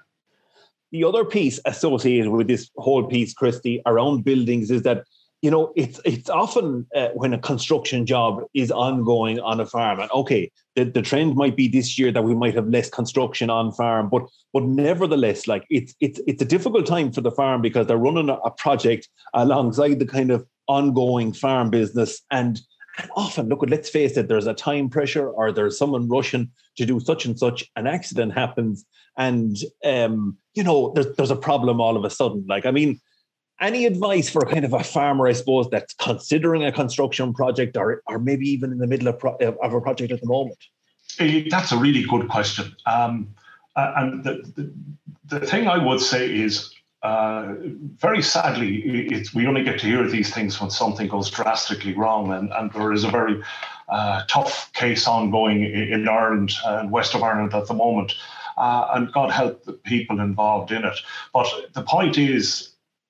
The other piece associated with this whole piece, Christy, around buildings is that, you know, it's it's often uh, when a construction job is ongoing on a farm, and okay, the, the trend might be this year that we might have less construction on farm, but but nevertheless, like it's it's it's a difficult time for the farm because they're running a, a project alongside the kind of ongoing farm business, and and often, look, let's face it, there's a time pressure or there's someone rushing to do such and such, an accident happens, and um, you know, there's there's a problem all of a sudden. Like, I mean, any advice for kind of a farmer, I suppose, that's considering a construction project or or maybe even in the middle of, pro- of a project at the moment? That's a really good question. Um, and the, the, the thing I would say is, uh, very sadly, it's, we only get to hear these things when something goes drastically wrong. And, and there is a very uh, tough case ongoing in, in Ireland and west of Ireland at the moment. Uh, and God help the people involved in it. But the point is,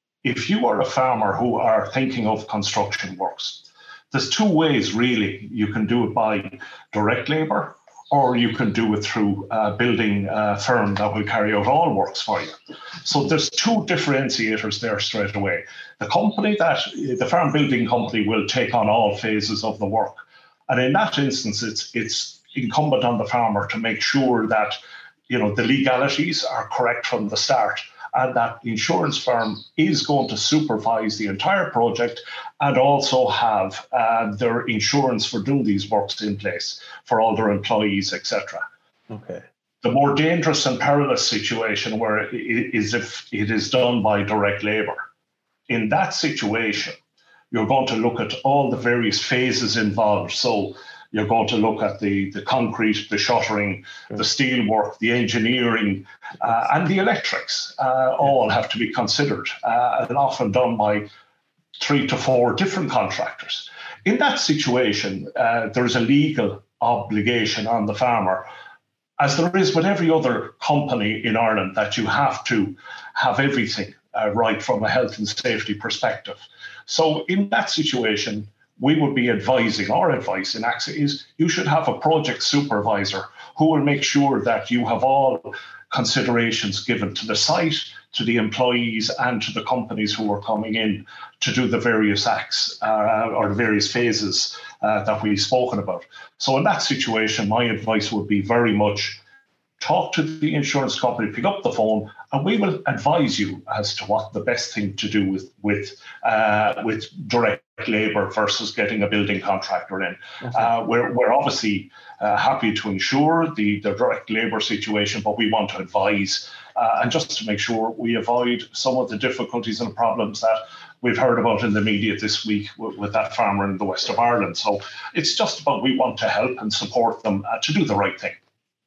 if you are a farmer who are thinking of construction works, there's two ways really. You can do it by direct labour, or you can do it through a building uh, firm that will carry out all works for you. So there's two differentiators there straight away. The company that, the farm building company will take on all phases of the work. And in that instance, it's it's incumbent on the farmer to make sure that, you know, the legalities are correct from the start, and that the insurance firm is going to supervise the entire project and also have uh, their insurance for doing these works in place for all their employees, et cetera. Okay. The more dangerous and perilous situation where it is if it is done by direct labour. In that situation, you're going to look at all the various phases involved. So you're going to look at the, the concrete, the shuttering, the steel work, the engineering, uh, and the electrics. Uh, all have to be considered, uh, and often done by three to four different contractors. In that situation, uh, there is a legal obligation on the farmer, as there is with every other company in Ireland, that you have to have everything uh, right from a health and safety perspective. So in that situation, we would be advising, our advice in AXA is you should have a project supervisor who will make sure that you have all considerations given to the site, to the employees, and to the companies who are coming in to do the various acts uh, or the various phases uh, that we've spoken about. So in that situation, my advice would be very much talk to the insurance company, pick up the phone, and we will advise you as to what the best thing to do with with uh, with direct labour versus getting a building contractor in. Okay. Uh, we're we're obviously uh, happy to insure the, the direct labour situation, but we want to advise uh, and just to make sure we avoid some of the difficulties and problems that we've heard about in the media this week with, with that farmer in the west of Ireland. So it's just about we want to help and support them uh, to do the right thing.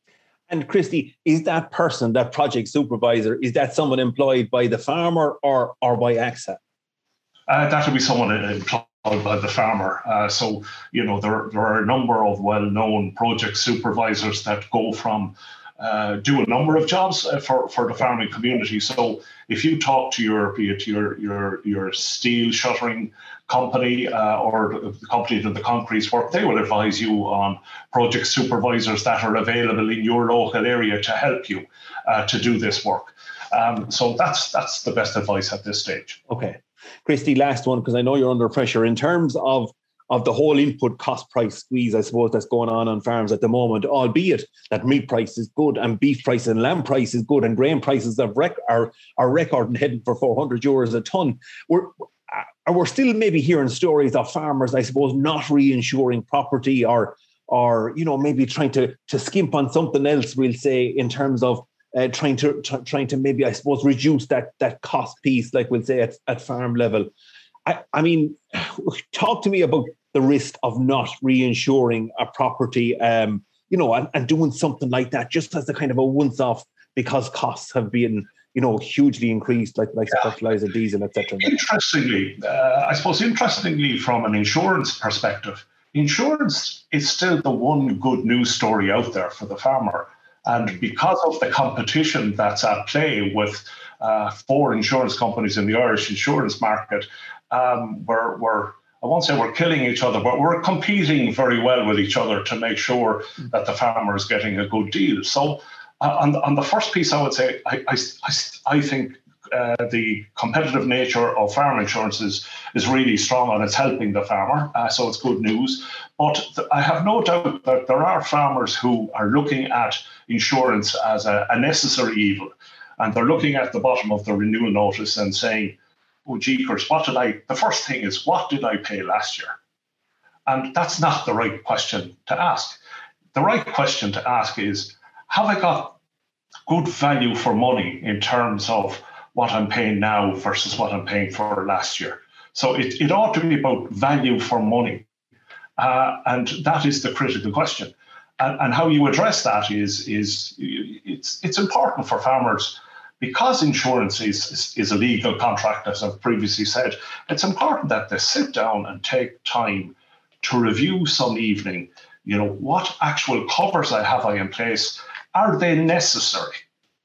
And Christy, is that person, that project supervisor, is that someone employed by the farmer or, or by AXA? Uh, that would be someone employed by the farmer. Uh, so, you know, there, there are a number of well-known project supervisors that go from uh, do a number of jobs uh, for, for the farming community. So if you talk to your, be it your, your, your steel shuttering company uh, or the company that the concrete work, they will advise you on project supervisors that are available in your local area to help you uh, to do this work. Um, so that's that's the best advice at this stage. Okay. Christy, last one, because I know you're under pressure. In terms of of the whole input cost price squeeze, I suppose, that's going on on farms at the moment, albeit that meat price is good and beef price and lamb price is good and grain prices are, rec- are, are record and heading for four hundred euros a tonne. We're, we're still maybe hearing stories of farmers, I suppose, not reinsuring property or, or you know, maybe trying to, to skimp on something else, we'll say, in terms of uh, trying to t- trying to maybe, I suppose, reduce that that cost piece, like we'll say, at, at farm level. I, I mean, talk to me about the risk of not reinsuring a property, um, you know, and, and doing something like that just as a kind of a once-off because costs have been, you know, hugely increased, like like yeah. fertilizer, diesel, et cetera. Interestingly, uh, I suppose, interestingly, from an insurance perspective, insurance is still the one good news story out there for the farmer. And because of the competition that's at play with uh, four insurance companies in the Irish insurance market, um, we're, we're, I won't say we're killing each other, but we're competing very well with each other to make sure that the farmer is getting a good deal. So uh, on, on the first piece, I would say, I, I, I, I think uh, the competitive nature of farm insurance is, is really strong and it's helping the farmer. Uh, so it's good news. But th- I have no doubt that there are farmers who are looking at insurance as a, a necessary evil. And they're looking at the bottom of the renewal notice and saying, oh, jeekers, what did I, the first thing is, what did I pay last year? And that's not the right question to ask. The right question to ask is, have I got good value for money in terms of what I'm paying now versus what I'm paying for last year? So it, it ought to be about value for money. Uh, and that is the critical question. And, and how you address that is, is it's, it's important for farmers. Because insurance is, is, is a legal contract, as I've previously said, it's important that they sit down and take time to review some evening, you know, what actual covers I have I in place, are they necessary,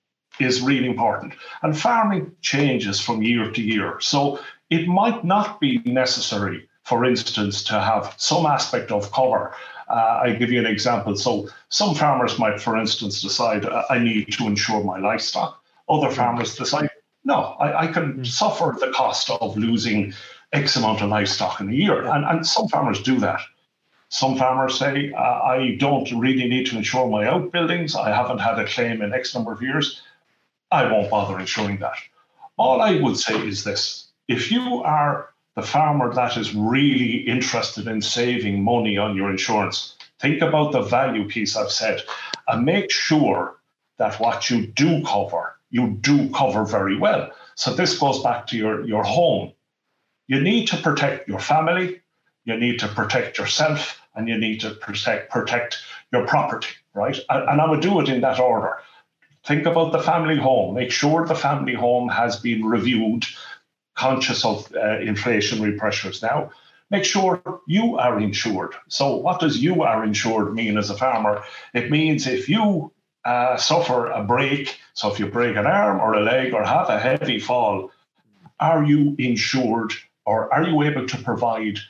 is really important. And farming changes from year to year. So it might not be necessary, for instance, to have some aspect of cover. Uh, I'll give you an example. So some farmers might, for instance, decide uh, I need to insure my livestock. Other farmers decide, no, I, I can mm. suffer the cost of losing X amount of livestock in a year. And, and some farmers do that. Some farmers say, uh, I don't really need to insure my outbuildings. I haven't had a claim in X number of years. I won't bother insuring that. All I would say is this. If you are the farmer that is really interested in saving money on your insurance, think about the value piece I've said and make sure that what you do cover you do cover very well. So this goes back to your, your home. You need to protect your family, you need to protect yourself, and you need to protect protect your property, right? And, and I would do it in that order. Think about the family home. Make sure the family home has been reviewed, conscious of uh, inflationary pressures now. Make sure you are insured. So what does you are insured mean as a farmer? It means if you Uh, suffer a break, so if you break an arm or a leg or have a heavy fall, are you insured or are you able to provide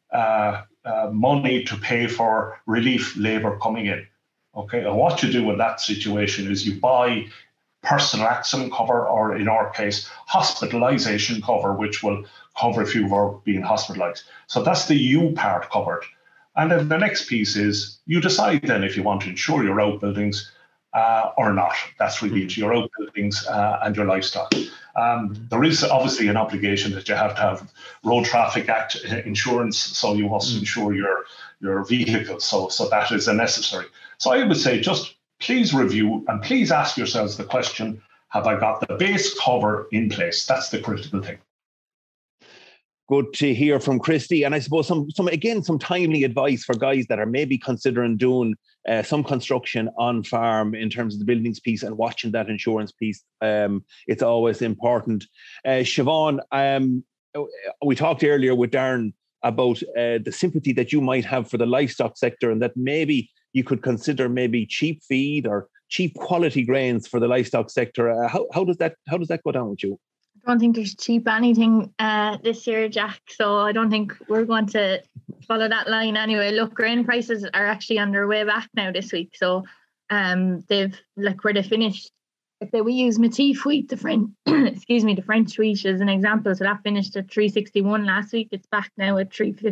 uh, uh, money to pay for relief labour coming in? Okay, and what you do in that situation is you buy personal accident cover, or in our case, hospitalisation cover, which will cover if you were being hospitalised. So that's the you part covered. And then the next piece is you decide then if you want to insure your outbuildings Uh, or not. That's really to your outbuildings uh, and your livestock. Um, there is obviously an obligation that you have to have Road Traffic Act insurance, so you must mm. insure your your vehicle. So, so that is a necessary. So I would say just please review and please ask yourselves the question, have I got the base cover in place? That's the critical thing. Good to hear from Christy. And I suppose some, some again, some timely advice for guys that are maybe considering doing uh, some construction on farm in terms of the buildings piece and watching that insurance piece. Um, it's always important. Uh, Siobhan, um, we talked earlier with Darren about uh, the sympathy that you might have for the livestock sector and that maybe you could consider maybe cheap feed or cheap quality grains for the livestock sector. Uh, how, how does that, how does that go down with you? I don't think there's cheap anything uh, this year, Jack. So I don't think we're going to follow that line anyway. Look, grain prices are actually on their way back now this week. So um, they've, like where they finished, if they, we use Matif wheat, the French, excuse me, the French wheat as an example. So that finished at three sixty-one last week. It's back now at three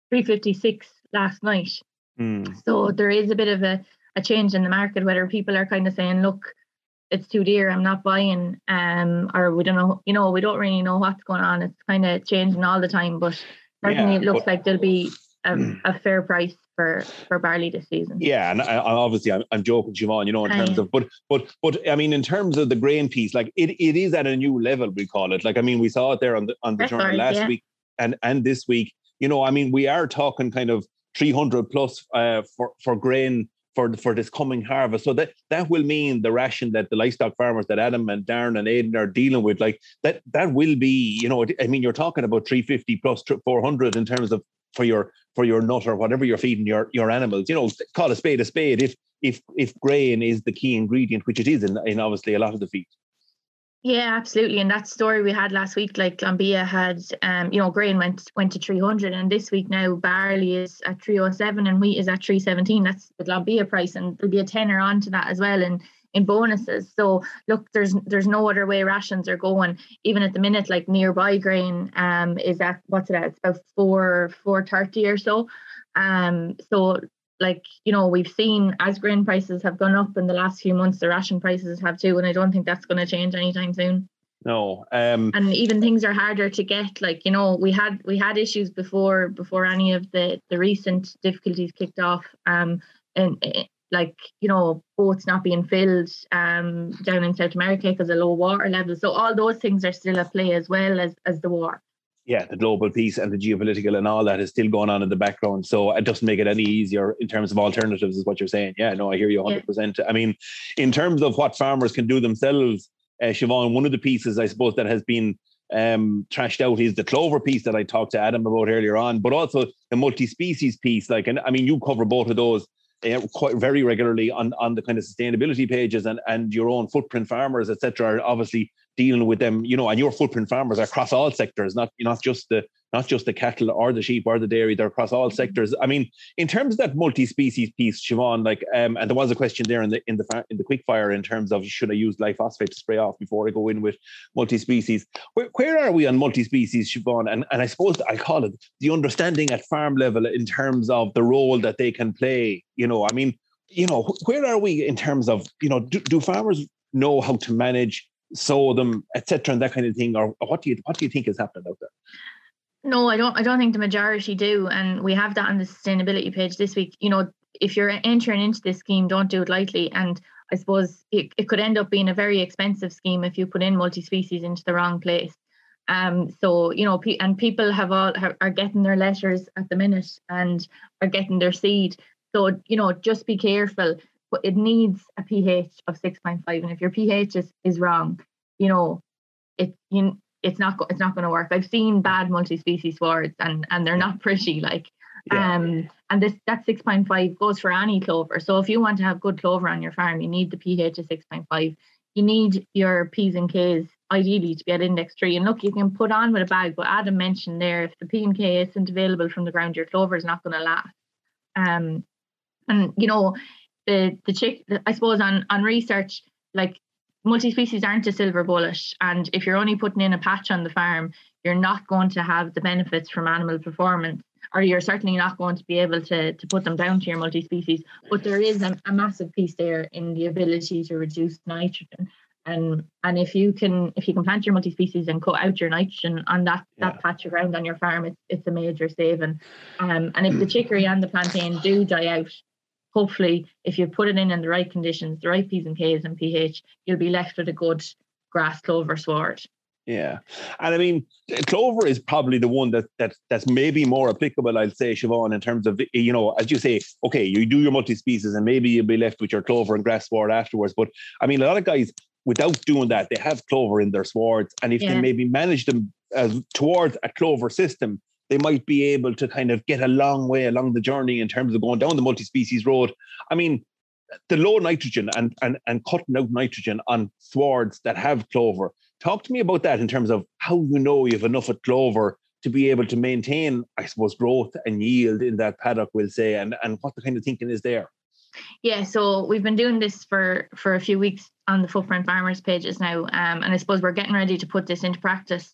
three fifty-six last night. Mm. So there is a bit of a, a change in the market, whether people are kind of saying, look, it's too dear, I'm not buying, um, or we don't know, you know, we don't really know what's going on. It's kind of changing all the time, but certainly yeah, it looks but, like there'll be a, a fair price for, for barley this season. Yeah, and I, I obviously I'm, I'm joking, Siobhan, you know, in terms of, but but but I mean, in terms of the grain piece, like it, it is at a new level, we call it. Like, I mean, we saw it there on the on the journal last yeah. week and and this week. You know, I mean, we are talking kind of three hundred plus uh, for for grain for for this coming harvest. So that that will mean the ration that the livestock farmers that Adam and Darren and Aidan are dealing with, like that that will be, you know, I mean, you're talking about three fifty plus four hundred in terms of for your for your nut or whatever you're feeding your your animals. You know, call a spade a spade if if if grain is the key ingredient, which it is in, in obviously a lot of the feed. Yeah, absolutely. And that story we had last week, like Glanbia had, um, you know, grain went went to three hundred, and this week now barley is at three oh seven and wheat is at three seventeen. That's the Glanbia price, and there'll be a tenner onto that as well in in bonuses. So look, there's there's no other way rations are going. Even at the minute, like nearby grain um is at what's it at? It's about four four thirty or so. Um, so. Like, you know, we've seen as grain prices have gone up in the last few months, the ration prices have too. And I don't think that's going to change anytime soon. No. Um, and even things are harder to get. Like, you know, we had we had issues before before any of the, the recent difficulties kicked off. Um, and uh, like, you know, boats not being filled um, down in South America because of low water levels. So all those things are still at play as well as, as the war. Yeah, the global piece and the geopolitical and all that is still going on in the background. So it doesn't make it any easier in terms of alternatives, is what you're saying. Yeah, no, I hear you one hundred percent. Yeah. I mean, in terms of what farmers can do themselves, uh, Siobhan, one of the pieces, I suppose, that has been um, trashed out is the clover piece that I talked to Adam about earlier on, but also the multi-species piece. Like, and I mean, you cover both of those uh, quite very regularly on, on the kind of sustainability pages, and, and your own footprint farmers, et cetera, are obviously dealing with them, you know, and your footprint farmers are across all sectors, not not just the not just the cattle or the sheep or the dairy, they're across all sectors. I mean, in terms of that multi-species piece, Siobhan, like, um, and there was a question there in the in the in the quickfire in terms of should I use glyphosate to spray off before I go in with multi-species? Where, where are we on multi-species, Siobhan? And and I suppose I call it the understanding at farm level in terms of the role that they can play. You know, I mean, you know, where are we in terms of, you know, do, do farmers know how to manage, sow them, et cetera, and that kind of thing, or what do you what do you think is happening out there? No, I don't. I don't think the majority do, and we have that on the sustainability page this week. You know, if you're entering into this scheme, don't do it lightly. And I suppose it, it could end up being a very expensive scheme if you put in multi-species into the wrong place. Um, so you know, pe- and people have all have, are getting their letters at the minute and are getting their seed. So you know, just be careful. But it needs a pH of six point five, and if your pH is, is wrong, you know, it you it's not go, it's not going to work. I've seen bad multi-species swords, and and they're not pretty. Like, yeah. um, and this that six point five goes for any clover. So if you want to have good clover on your farm, you need the pH of six point five. You need your P's and K's ideally to be at index three. And look, you can put on with a bag, but Adam mentioned there, if the P and K isn't available from the ground, your clover is not going to last. Um, and you know. The the chick, I suppose on, on research, like multi-species aren't a silver bullet, and if you're only putting in a patch on the farm, you're not going to have the benefits from animal performance, or you're certainly not going to be able to, to put them down to your multi-species. But there is a, a massive piece there in the ability to reduce nitrogen, and and if you can if you can plant your multi-species and cut out your nitrogen on that, yeah. that patch of ground on your farm, it's it's a major saving. Um, and if the chicory and the plantain do die out, hopefully, if you put it in in the right conditions, the right P's and K's and pH, you'll be left with a good grass clover sward. Yeah. And I mean, clover is probably the one that, that that's maybe more applicable, I'd say, Siobhan, in terms of, you know, as you say, okay, you do your multi-species and maybe you'll be left with your clover and grass sward afterwards. But I mean, a lot of guys, without doing that, they have clover in their swards. And if yeah. they maybe manage them as towards a clover system, they might be able to kind of get a long way along the journey in terms of going down the multi-species road. I mean, the low nitrogen and, and, and cutting out nitrogen on swards that have clover. Talk to me about that in terms of how you know you have enough of clover to be able to maintain, I suppose, growth and yield in that paddock, we'll say, and, and what the kind of thinking is there. Yeah, so we've been doing this for, for a few weeks on the Footprint Farmers pages now, um, and I suppose we're getting ready to put this into practice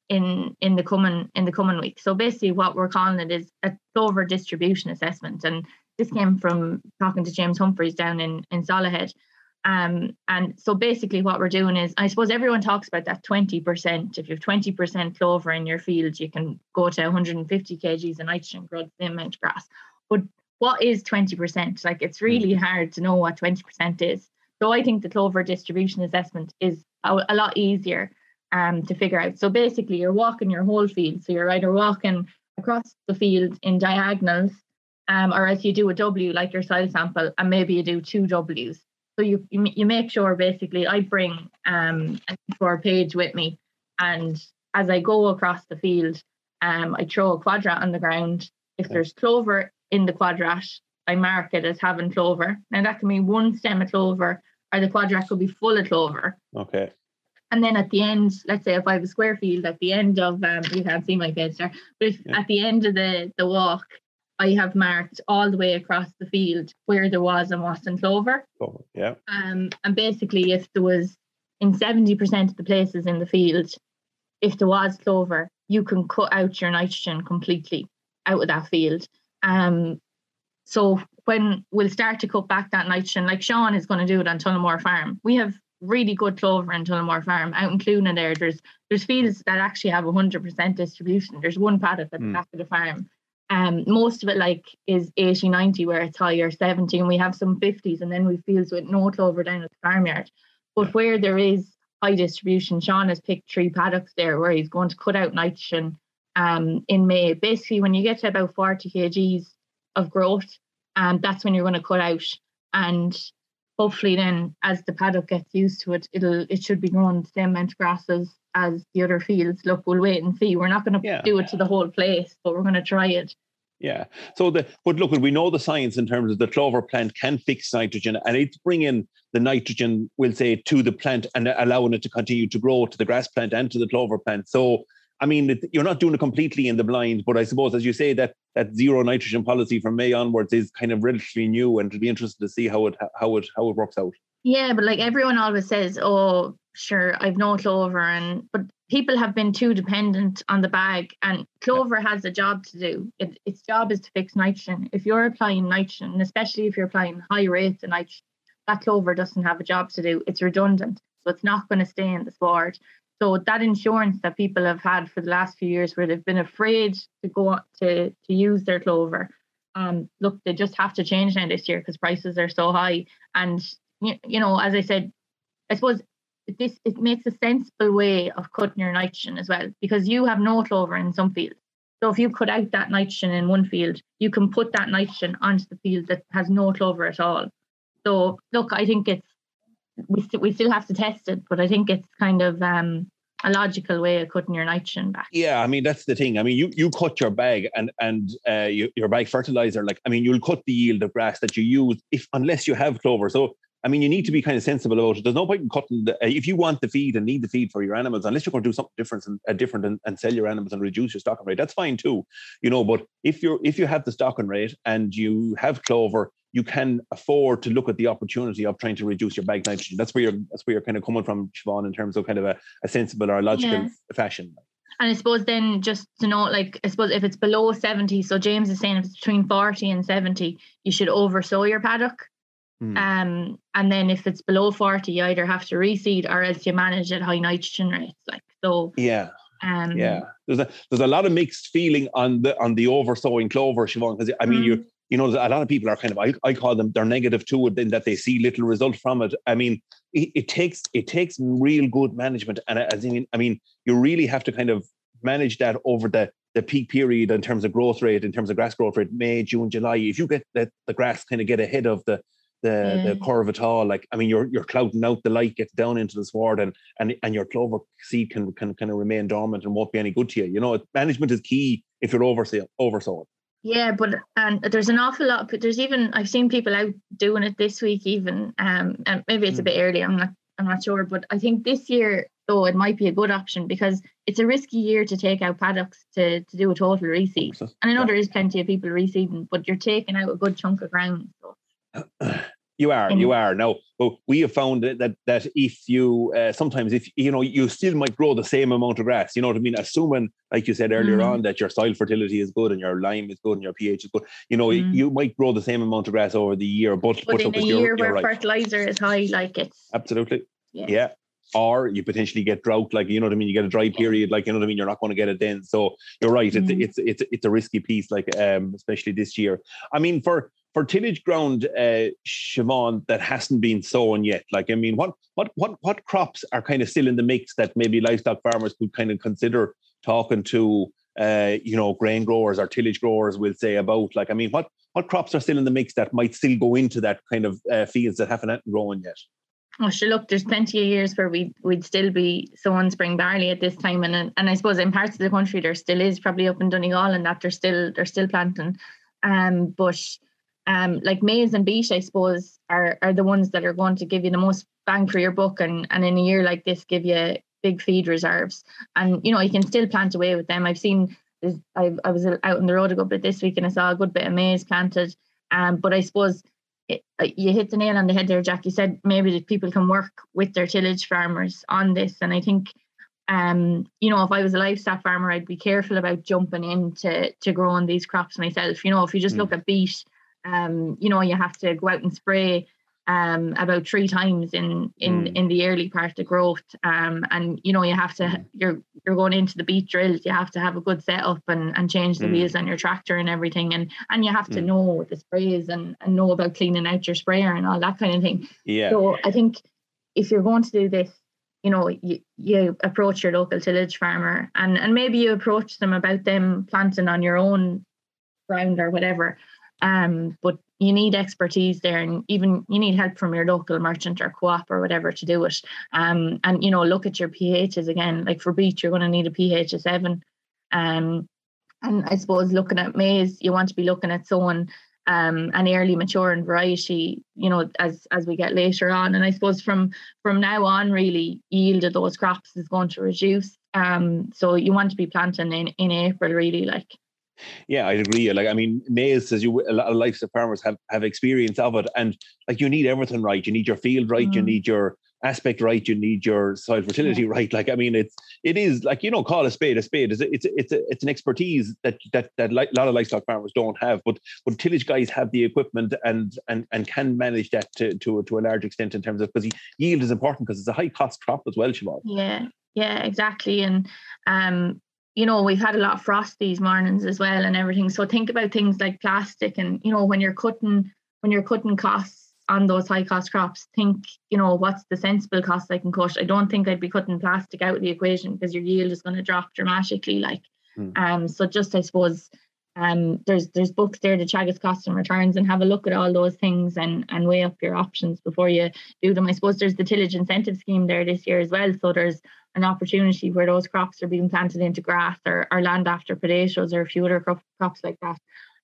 in in the coming in the coming week. So basically, what we're calling it is a clover distribution assessment, and this came from talking to James Humphreys down in in Solihull. Um, and so basically, what we're doing is, I suppose everyone talks about that twenty percent. If you have twenty percent clover in your field, you can go to one hundred fifty kilograms of nitrogen, grow the same amount of grass. But what is twenty percent? Like, it's really hard to know what twenty percent is. So I think the clover distribution assessment is a, a lot easier um, to figure out. So basically, you're walking your whole field. So you're either walking across the field in diagonals, um, or else you do a W like your soil sample, and maybe you do two W's. So you you, you make sure, basically, I bring um, a four page with me, and as I go across the field, um, I throw a quadrat on the ground. If there's clover in the quadrat, I mark it as having clover. Now that can be one stem of clover, or the quadrat could be full of clover. Okay. And then at the end, let's say if I have a square field, at the end of, um, you can't see my face there, but if yeah. at the end of the, the walk, I have marked all the way across the field where there was and wasn't clover. Oh, yeah. Um, and basically, if there was, in seventy percent of the places in the field, if there was clover, you can cut out your nitrogen completely out of that field. Um, so when we'll start to cut back that nitrogen, like Sean is going to do it on Tullamore Farm. We have really good clover in Tullamore Farm. Out in Cluna there, there's there's fields that actually have one hundred percent distribution. There's one paddock at the mm. back of the farm. Um, most of it like is eighty, ninety where it's higher, seventy, and we have some fifties, and then we fields with no clover down at the farmyard. But where there is high distribution, Sean has picked three paddocks there where he's going to cut out nitrogen um, in May. Basically, when you get to about forty kilograms of growth, um, that's when you're going to cut out, and hopefully then as the paddock gets used to it, it'll it should be growing the same amount of grasses as the other fields. Look, we'll wait and see. We're not going to yeah. do it to the whole place, but we're going to try it. Yeah. So the but look, we know the science in terms of the clover plant can fix nitrogen, and it's bringing the nitrogen, we'll say, to the plant and allowing it to continue to grow to the grass plant and to the clover plant. So I mean, you're not doing it completely in the blind, but I suppose, as you say, that that zero nitrogen policy from May onwards is kind of relatively new, and it'll be interesting to see how it how it how it works out. Yeah, but like everyone always says, oh, sure, I've no clover, and but people have been too dependent on the bag, and clover has a job to do. It, its job is to fix nitrogen. If you're applying nitrogen, and especially if you're applying high rates of nitrogen, that clover doesn't have a job to do. It's redundant, so it's not going to stay in the sward. So that insurance that people have had for the last few years, where they've been afraid to go to to use their clover, um, look, they just have to change now this year because prices are so high. And you, you know, as I said, I suppose this it makes a sensible way of cutting your nitrogen as well, because you have no clover in some fields. So if you cut out that nitrogen in one field, you can put that nitrogen onto the field that has no clover at all. So look, I think it's we st- we still have to test it, but I think it's kind of um, a logical way of cutting your nitrogen back. Yeah, I mean, that's the thing. I mean, you, you cut your bag and and uh, you, your bag fertilizer. Like, I mean, you'll cut the yield of grass that you use if unless you have clover. So, I mean, you need to be kind of sensible about it. There's no point in cutting the, uh, if you want the feed and need the feed for your animals, unless you're going to do something different and uh, different and, and sell your animals and reduce your stocking rate. That's fine too, you know. But if you're if you have the stocking rate and you have clover, you can afford to look at the opportunity of trying to reduce your bag nitrogen. That's where you're that's where you're kind of coming from, Siobhan, in terms of kind of a, a sensible or logical yes. fashion. And I suppose then just to note, like, I suppose if it's below seventy, so James is saying if it's between forty and seventy, you should oversow your paddock. Hmm. Um, and then if it's below forty, you either have to reseed or else you manage at high nitrogen rates. Like, so yeah. Um, yeah. There's a there's a lot of mixed feeling on the on the oversowing clover, Siobhan, because I mean mm. you you know, a lot of people are kind of, I, I call them, they're negative to it in that they see little result from it. I mean, it, it takes it takes real good management. And as I mean, I mean, you really have to kind of manage that over the, the peak period in terms of growth rate, in terms of grass growth rate, May, June, July. If you get the, the grass kind of get ahead of the the, yeah. the curve at all, like, I mean, you're you're clouding out the light, gets down into the sward, and and and your clover seed can can kind of remain dormant and won't be any good to you. You know, management is key if you're oversowing. oversowing. Yeah, but and there's an awful lot. There's even I've seen people out doing it this week, even um, and maybe it's a bit early. I'm not I'm not sure, but I think this year though it might be a good option because it's a risky year to take out paddocks to to do a total reseed. And I know yeah. there is plenty of people reseeding, but you're taking out a good chunk of ground. So You are, you are. Now, well, we have found that that if you, uh, sometimes if, you know, you still might grow the same amount of grass, you know what I mean? Assuming, like you said earlier mm. on, that your soil fertility is good and your lime is good and your pH is good, you know, mm. you might grow the same amount of grass over the year. But, but, but in a year where right. fertilizer is high, like it's... Absolutely. Yeah. yeah. Or you potentially get drought, like, you know what I mean? You get a dry period, like, you know what I mean? You're not going to get it then. So you're right. It's mm. it's it's it's a risky piece, like, um, especially this year. I mean, for for tillage ground, uh, Siobhan, that hasn't been sown yet. Like, I mean, what what what what crops are kind of still in the mix that maybe livestock farmers could kind of consider talking to, uh, you know, grain growers or tillage growers will say about? Like, I mean, what what crops are still in the mix that might still go into that kind of uh, fields that haven't grown yet? Oh, sure. Look, there's plenty of years where we'd, we'd still be sowing spring barley at this time. And and I suppose in parts of the country, there still is, probably up in Donegal, and that they're still they're still planting. Um, but um, like maize and beet, I suppose, are are the ones that are going to give you the most bang for your buck. And, and in a year like this, give you big feed reserves. And, you know, you can still plant away with them. I've seen, I, I was out on the road a good bit this week and I saw a good bit of maize planted. Um, but I suppose... It, you hit the nail on the head there, Jack. You said maybe that people can work with their tillage farmers on this. And I think, um, you know, if I was a livestock farmer, I'd be careful about jumping into to growing these crops myself. You know, if you just mm. look at beet, um, you know, you have to go out and spray um, about three times in in, mm. in the early part of growth. Um, and, you know, you have to, you're you're going into the beet drills, you have to have a good setup and, and change the mm. wheels on your tractor and everything. And and you have to mm. know the sprays and, and know about cleaning out your sprayer and all that kind of thing. Yeah. So I think if you're going to do this, you know, you, you approach your local tillage farmer and, and maybe you approach them about them planting on your own ground or whatever. Um, but you need expertise there, and even you need help from your local merchant or co-op or whatever to do it. Um, and, you know, look at your pHs again. Like for beet, you're going to need a pH of seven. Um, and I suppose looking at maize, you want to be looking at sowing um, an early maturing variety, you know, as as we get later on. And I suppose from from now on, really, yield of those crops is going to reduce. Um, so you want to be planting in, in April, really, like. Yeah, I'd agree. Like, I mean, maize, as you, a lot of livestock farmers have, have experience of it. And like, you need everything right. You need your field right. Mm. You need your aspect right. You need your soil fertility yeah. right. Like, I mean, it's, it is like, you know, call a spade a spade. It's, it's, it's, a, it's an expertise that, that, that a lot of livestock farmers don't have, but, but tillage guys have the equipment and, and, and can manage that to, to, to a large extent in terms of, because yield is important because it's a high cost crop as well, Siobhan. Yeah, yeah, exactly. And, um, you know, we've had a lot of frost these mornings as well and everything. So think about things like plastic and, you know, when you're cutting, when you're cutting costs on those high cost crops, think, you know, what's the sensible cost I can cut? I don't think I'd be cutting plastic out of the equation because your yield is going to drop dramatically. Like, mm. um, so just, I suppose, um, there's, there's books there, the Teagasc Costs and Returns, and have a look at all those things and, and weigh up your options before you do them. I suppose there's the tillage incentive scheme there this year as well. So there's an opportunity where those crops are being planted into grass or, or land after potatoes or a few other crop, crops like that,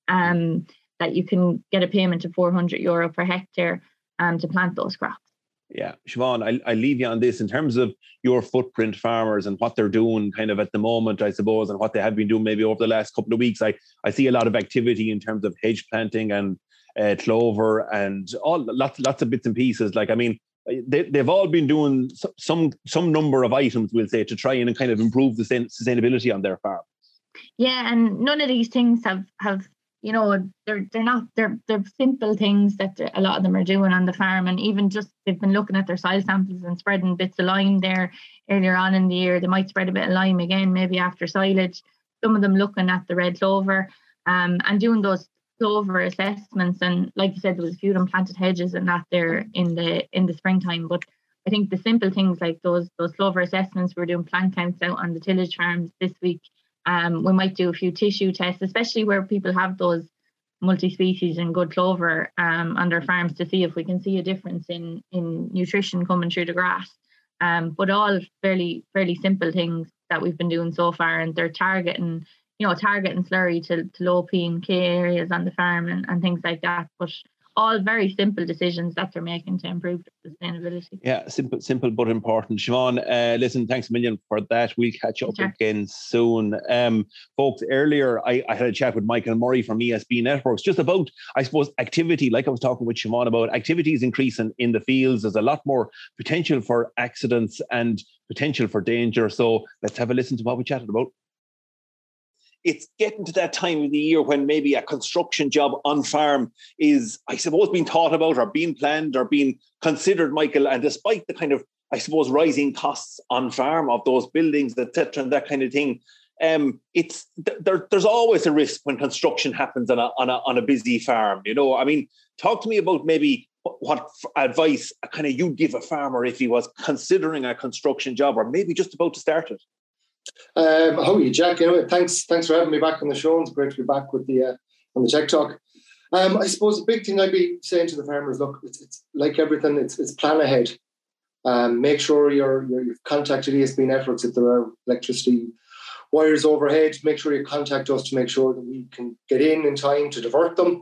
um, that you can get a payment of four hundred euro per hectare um, to plant those crops. Yeah, Siobhan, I I leave you on this in terms of your footprint farmers and what they're doing kind of at the moment, I suppose, and what they have been doing maybe over the last couple of weeks. I, I see a lot of activity in terms of hedge planting and uh, clover and all lots lots of bits and pieces. Like, I mean, they, they've all been doing some some number of items, we'll say, to try and kind of improve the sustainability on their farm. Yeah, and none of these things have have you know they're they're not they're they're simple things that a lot of them are doing on the farm. And even just they've been looking at their soil samples and spreading bits of lime there earlier on in the year. They might spread a bit of lime again maybe after silage. Some of them looking at the red clover um and doing those clover assessments. And like you said, there was a few of them planted hedges and that there in the in the springtime. But I think the simple things like those those clover assessments, we're doing plant counts out on the tillage farms this week. Um, we might do a few tissue tests, especially where people have those multi-species and good clover um, on their farms, to see if we can see a difference in in nutrition coming through the grass. Um, but all fairly fairly simple things that we've been doing so far, and they're targeting, you know, targeting slurry to, to low P and K areas on the farm and, and things like that. But all very simple decisions that they're making to improve sustainability. Yeah, simple, simple but important. Siobhan, uh, listen, thanks a million for that. We'll catch up sure. again soon. Um, folks, earlier I, I had a chat with Michael Murray from E S B Networks just about, I suppose, activity, like I was talking with Siobhan about, activity is increasing in the fields. There's a lot more potential for accidents and potential for danger. So let's have a listen to what we chatted about. It's getting to that time of the year when maybe a construction job on farm is, I suppose, being thought about or being planned or being considered, Michael. And despite the kind of, I suppose, rising costs on farm of those buildings, et cetera, and that kind of thing, um, it's there, there's always a risk when construction happens on a, on a on a busy farm. You know, I mean, talk to me about maybe what advice kind of you'd give a farmer if he was considering a construction job or maybe just about to start it. Um, how are you, Jack? Anyway, thanks, thanks for having me back on the show. It's great to be back with the uh, on the Tech Talk. Um, I suppose the big thing I'd be saying to the farmers: look, it's, it's like everything. It's, it's plan ahead. Um, make sure you're, you're you've contacted E S B Networks if there are electricity wires overhead. Make sure you contact us to make sure that we can get in in time to divert them.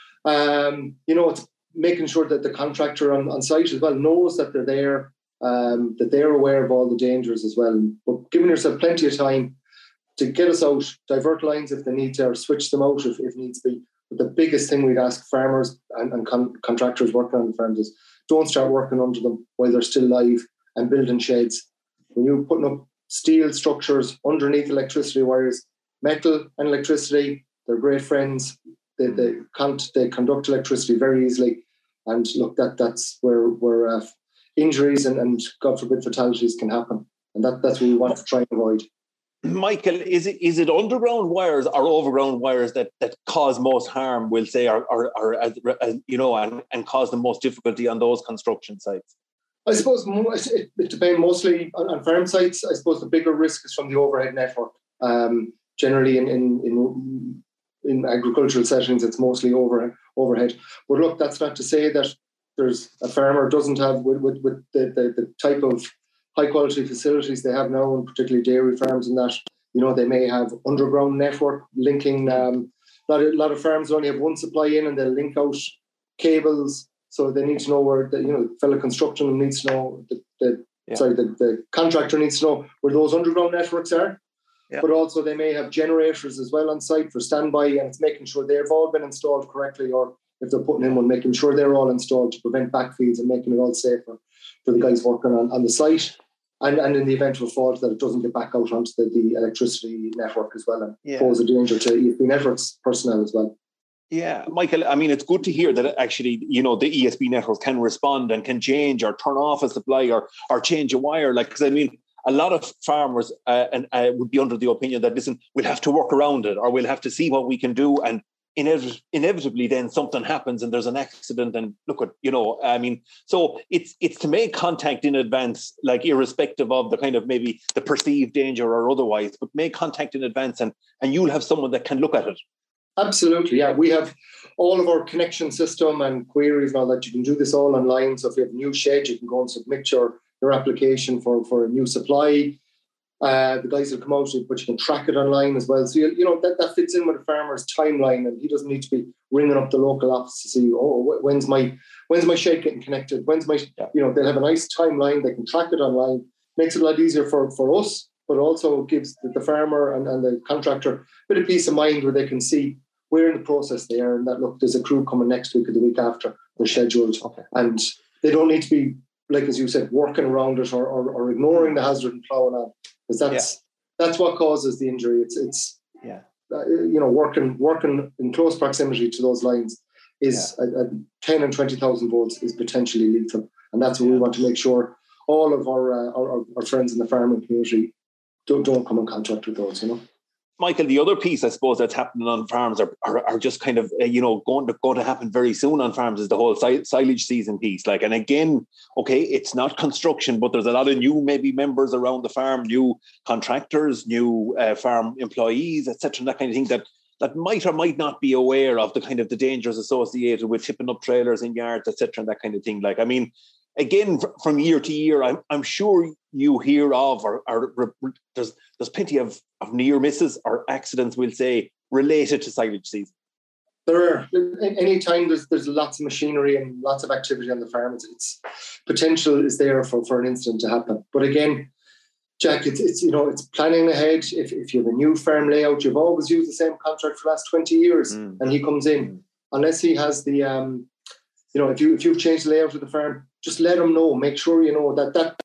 Um, you know, it's making sure that the contractor on, on site as well knows that they're there. Um, that they're aware of all the dangers as well. But giving yourself plenty of time to get us out, divert lines if they need to, or switch them out if, if needs be. But the biggest thing we'd ask farmers and, and con- contractors working on the farms is don't start working under them while they're still live and building sheds. When you're putting up steel structures underneath electricity wires, metal and electricity, they're great friends. They, they, con- they conduct electricity very easily. And look, that that's where we're uh, injuries and, and God forbid fatalities can happen, and that, that's what we want to try and avoid. Michael, is it is it underground wires or overground wires that, that cause most harm? We'll say, or, or, or as, as, you know, and, and cause the most difficulty on those construction sites. I suppose it, it depends mostly on, on farm sites. I suppose the bigger risk is from the overhead network. Um, generally, in in, in in agricultural settings, it's mostly over overhead. But look, that's not to say that there's a farmer doesn't have with, with, with the, the, the type of high quality facilities they have now, and particularly dairy farms and that, you know, they may have underground network linking. Um, a, lot of, a lot of farms only have one supply in and they'll link out cables. So they need to know where, the, you know, the fellow construction needs to know, the, the yeah. sorry, the, the contractor needs to know where those underground networks are. Yeah. But also they may have generators as well on site for standby, and it's making sure they've all been installed correctly, or if they're putting in one, making sure they're all installed to prevent backfeeds and making it all safer for the guys working on, on the site. And, and in the event of a fault, that it doesn't get back out onto the, the electricity network as well, and yeah. pose a danger to E S B Networks personnel as well. Yeah, Michael, I mean, it's good to hear that actually, you know, the E S B networks can respond and can change or turn off a supply or, or change a wire. Like, because I mean, a lot of farmers uh, and uh, would be under the opinion that, listen, we'll have to work around it, or we'll have to see what we can do. And Inevit- inevitably then something happens and there's an accident, and look at, you know, I mean, so it's it's to make contact in advance, like irrespective of the kind of maybe the perceived danger or otherwise, but make contact in advance, and and you'll have someone that can look at it. Absolutely, yeah. We have all of our connection system and queries and all that. You can do this all online. So if you have a new shed, you can go and submit your, your application for, for a new supply. Uh, the guys will come out, but you can track it online as well. So, you, you know, that, that fits in with a farmer's timeline, and he doesn't need to be ringing up the local office to see, oh, when's my when's my shed getting connected? When's my, you know, they'll have a nice timeline. They can track it online. Makes it a lot easier for, for us, but also gives the, the farmer and, and the contractor a bit of peace of mind where they can see where in the process they are, and that, look, there's a crew coming next week or the week after, they're scheduled. Okay. And they don't need to be, like, as you said, working around it or, or, or ignoring the hazard and ploughing on. Because that's yeah. that's what causes the injury. It's it's yeah. uh, you know, working working in close proximity to those lines is yeah. at, at ten and twenty thousand volts is potentially lethal, and that's what yeah. we want to make sure all of our, uh, our our friends in the farming community don't don't come in contact with those. You know. Michael, the other piece, I suppose, that's happening on farms are, are, are just kind of, uh, you know, going to, going to happen very soon on farms is the whole sil- silage season piece. Like, and again, okay, it's not construction, but there's a lot of new maybe members around the farm, new contractors, new uh, farm employees, et cetera, and that kind of thing that, that might or might not be aware of the kind of the dangers associated with tipping up trailers in yards, et cetera, and that kind of thing. Like, I mean, again, from year to year, I'm, I'm sure you hear of, or, or there's there's plenty of, of near misses or accidents, we'll say, related to silage season. There are. Any time there's there's lots of machinery and lots of activity on the farm, it's, it's potential is there for, for an incident to happen. But again, Jack, it's, it's you know it's planning ahead. If if you have a new farm layout, you've always used the same contract for the last twenty years, mm. and he comes in, unless he has the um, you know if you if you've changed the layout of the farm, just let him know. Make sure you know that that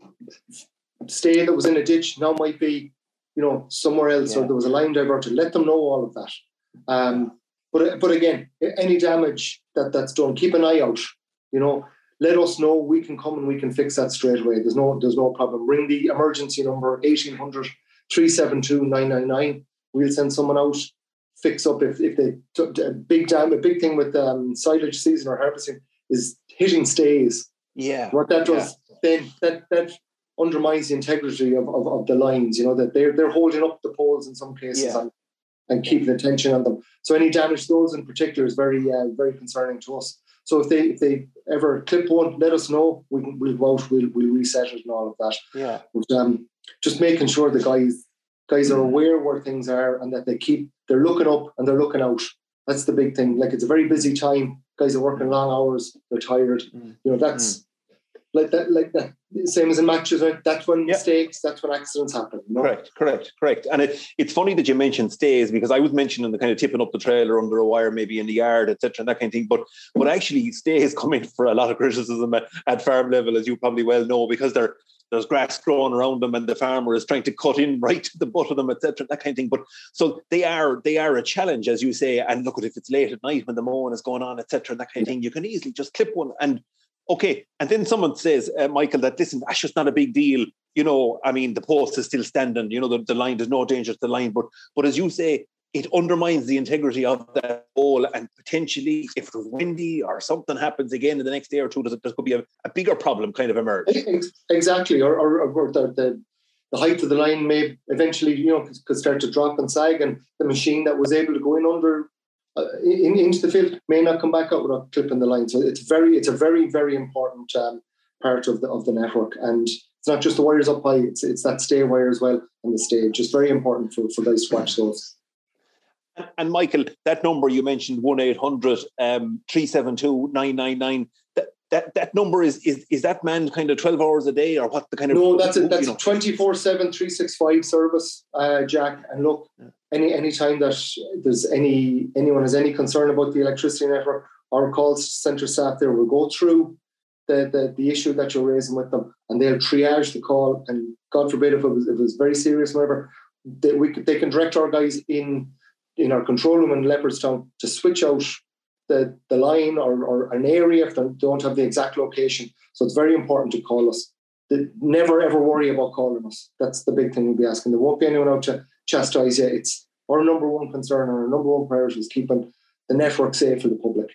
stay that was in a ditch now might be you know somewhere else, yeah. or there was a line diverted. Let them know all of that. Um, But but again, any damage that, that's done, keep an eye out. You know, let us know. We can come and we can fix that straight away. There's no there's no problem. Ring the emergency number eighteen hundred, three seven two, nine nine nine. We'll send someone out, fix up if if they t- a big dam. A big thing with um, silage season or harvesting is hitting stays. Yeah. What that does yeah. then that that undermines the integrity of, of, of the lines. You know that they're they're holding up the poles in some cases. Yeah. And, and keeping the tension on them. So any damage to those in particular is very, uh, very concerning to us. So if they if they ever clip one, let us know. We can, we'll go out, we'll, we'll reset it and all of that. Yeah. But um, just making sure the guys guys are aware where things are and that they keep, they're looking up and they're looking out. That's the big thing. Like it's a very busy time. Guys are working long hours. They're tired. Mm. You know, that's mm. like that, like that. Same as in matches, right? That's when yep. mistakes, that's when accidents happen. You know? Correct, correct, correct. And it, it's funny that you mentioned stays because I was mentioning the kind of tipping up the trailer under a wire, maybe in the yard, et cetera, and that kind of thing. But but actually, stays come in for a lot of criticism at, at farm level, as you probably well know, because they're, there's grass growing around them and the farmer is trying to cut in right to the butt of them, et cetera, that kind of thing. But so they are they are a challenge, as you say. And look at if it's late at night when the mowing is going on, et cetera, and that kind of thing, you can easily just clip one and. Okay, and then someone says, uh, Michael, that listen, that's just not a big deal. You know, I mean, the post is still standing. You know, the, the line, there's no danger to the line. But but as you say, it undermines the integrity of that pole. And potentially, if it was windy or something happens again in the next day or two, there could be a, a bigger problem kind of emerge. Exactly, or, or, or the, the the height of the line may eventually, you know, could start to drop and sag, and the machine that was able to go in under. Uh, in, into the field may not come back out without clipping the line. So it's very, it's a very, very important um, part of the of the network. And it's not just the wires up high; it's it's that stay wire as well and the stay. Just very important for, for guys to watch those. And, and Michael, that number you mentioned, one eight hundred three seven two nine nine nine. That that that number is is is that manned kind of twelve hours a day, or what the kind of? No, that's a, that's twenty-four seven, three sixty-five service, uh, Jack. And look. Yeah. Any any time that there's any anyone has any concern about the electricity network, our call centre staff there will go through the, the, the issue that you're raising with them, and they'll triage the call. And God forbid if it was if it was very serious, whatever, they, we could, they can direct our guys in in our control room in Leopardstown to switch out the, the line or, or an area if they don't have the exact location. So it's very important to call us. They never ever worry about calling us. That's the big thing we'll be asking. There won't be anyone out to chastise you. It's our number one concern, our number one priority is keeping the network safe for the public.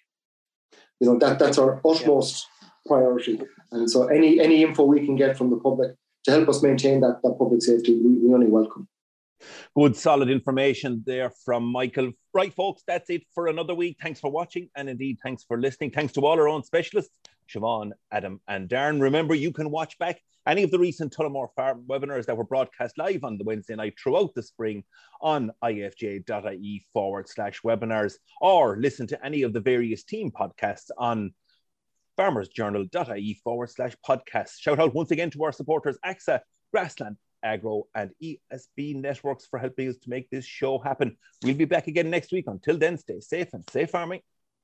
You know, that that's our utmost yeah. priority. And so any any info we can get from the public to help us maintain that, that public safety, we, we only welcome. Good, solid information there from Michael. Right, folks, that's it for another week. Thanks for watching, and indeed, thanks for listening. Thanks to all our own specialists, Siobhan, Adam and Darren. Remember, you can watch back any of the recent Tullamore Farm webinars that were broadcast live on the Wednesday night throughout the spring on ifj.ie forward slash webinars, or listen to any of the various team podcasts on farmersjournal.ie forward slash podcasts. Shout out once again to our supporters, A X A, Grassland Agro and E S B Networks for helping us to make this show happen. We'll be back again next week. Until then, stay safe and safe farming.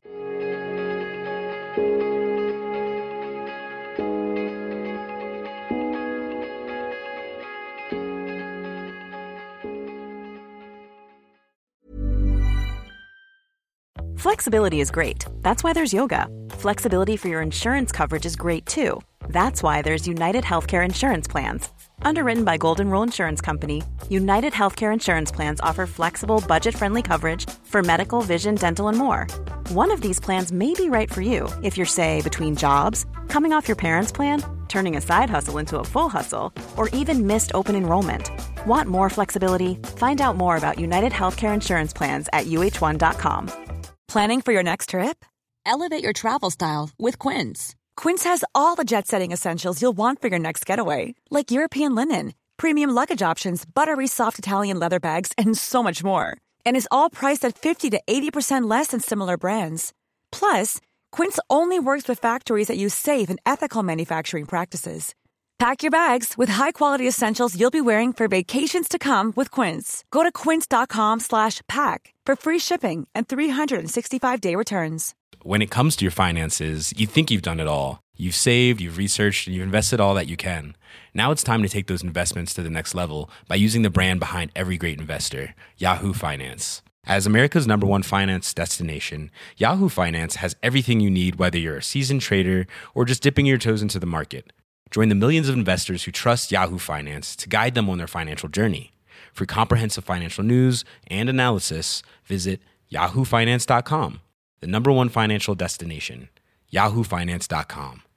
Flexibility is great. That's why there's yoga. Flexibility for your insurance coverage is great too. That's why there's United Healthcare Insurance Plans. Underwritten by Golden Rule Insurance Company, United Healthcare Insurance Plans offer flexible, budget-friendly coverage for medical, vision, dental, and more. One of these plans may be right for you if you're, say, between jobs, coming off your parents' plan, turning a side hustle into a full hustle, or even missed open enrollment. Want more flexibility? Find out more about United Healthcare Insurance Plans at U H one dot com. Planning for your next trip? Elevate your travel style with Quince. Quince has all the jet-setting essentials you'll want for your next getaway, like European linen, premium luggage options, buttery soft Italian leather bags, and so much more. and is all priced at fifty to eighty percent less than similar brands. Plus, Quince only works with factories that use safe and ethical manufacturing practices. Pack your bags with high-quality essentials you'll be wearing for vacations to come with Quince. Go to quince.com slash pack for free shipping and three sixty-five day returns. When it comes to your finances, you think you've done it all. You've saved, you've researched, and you've invested all that you can. Now it's time to take those investments to the next level by using the brand behind every great investor, Yahoo Finance. As America's number one finance destination, Yahoo Finance has everything you need, whether you're a seasoned trader or just dipping your toes into the market. Join the millions of investors who trust Yahoo Finance to guide them on their financial journey. For comprehensive financial news and analysis, visit yahoo finance dot com, the number one financial destination, yahoo finance dot com.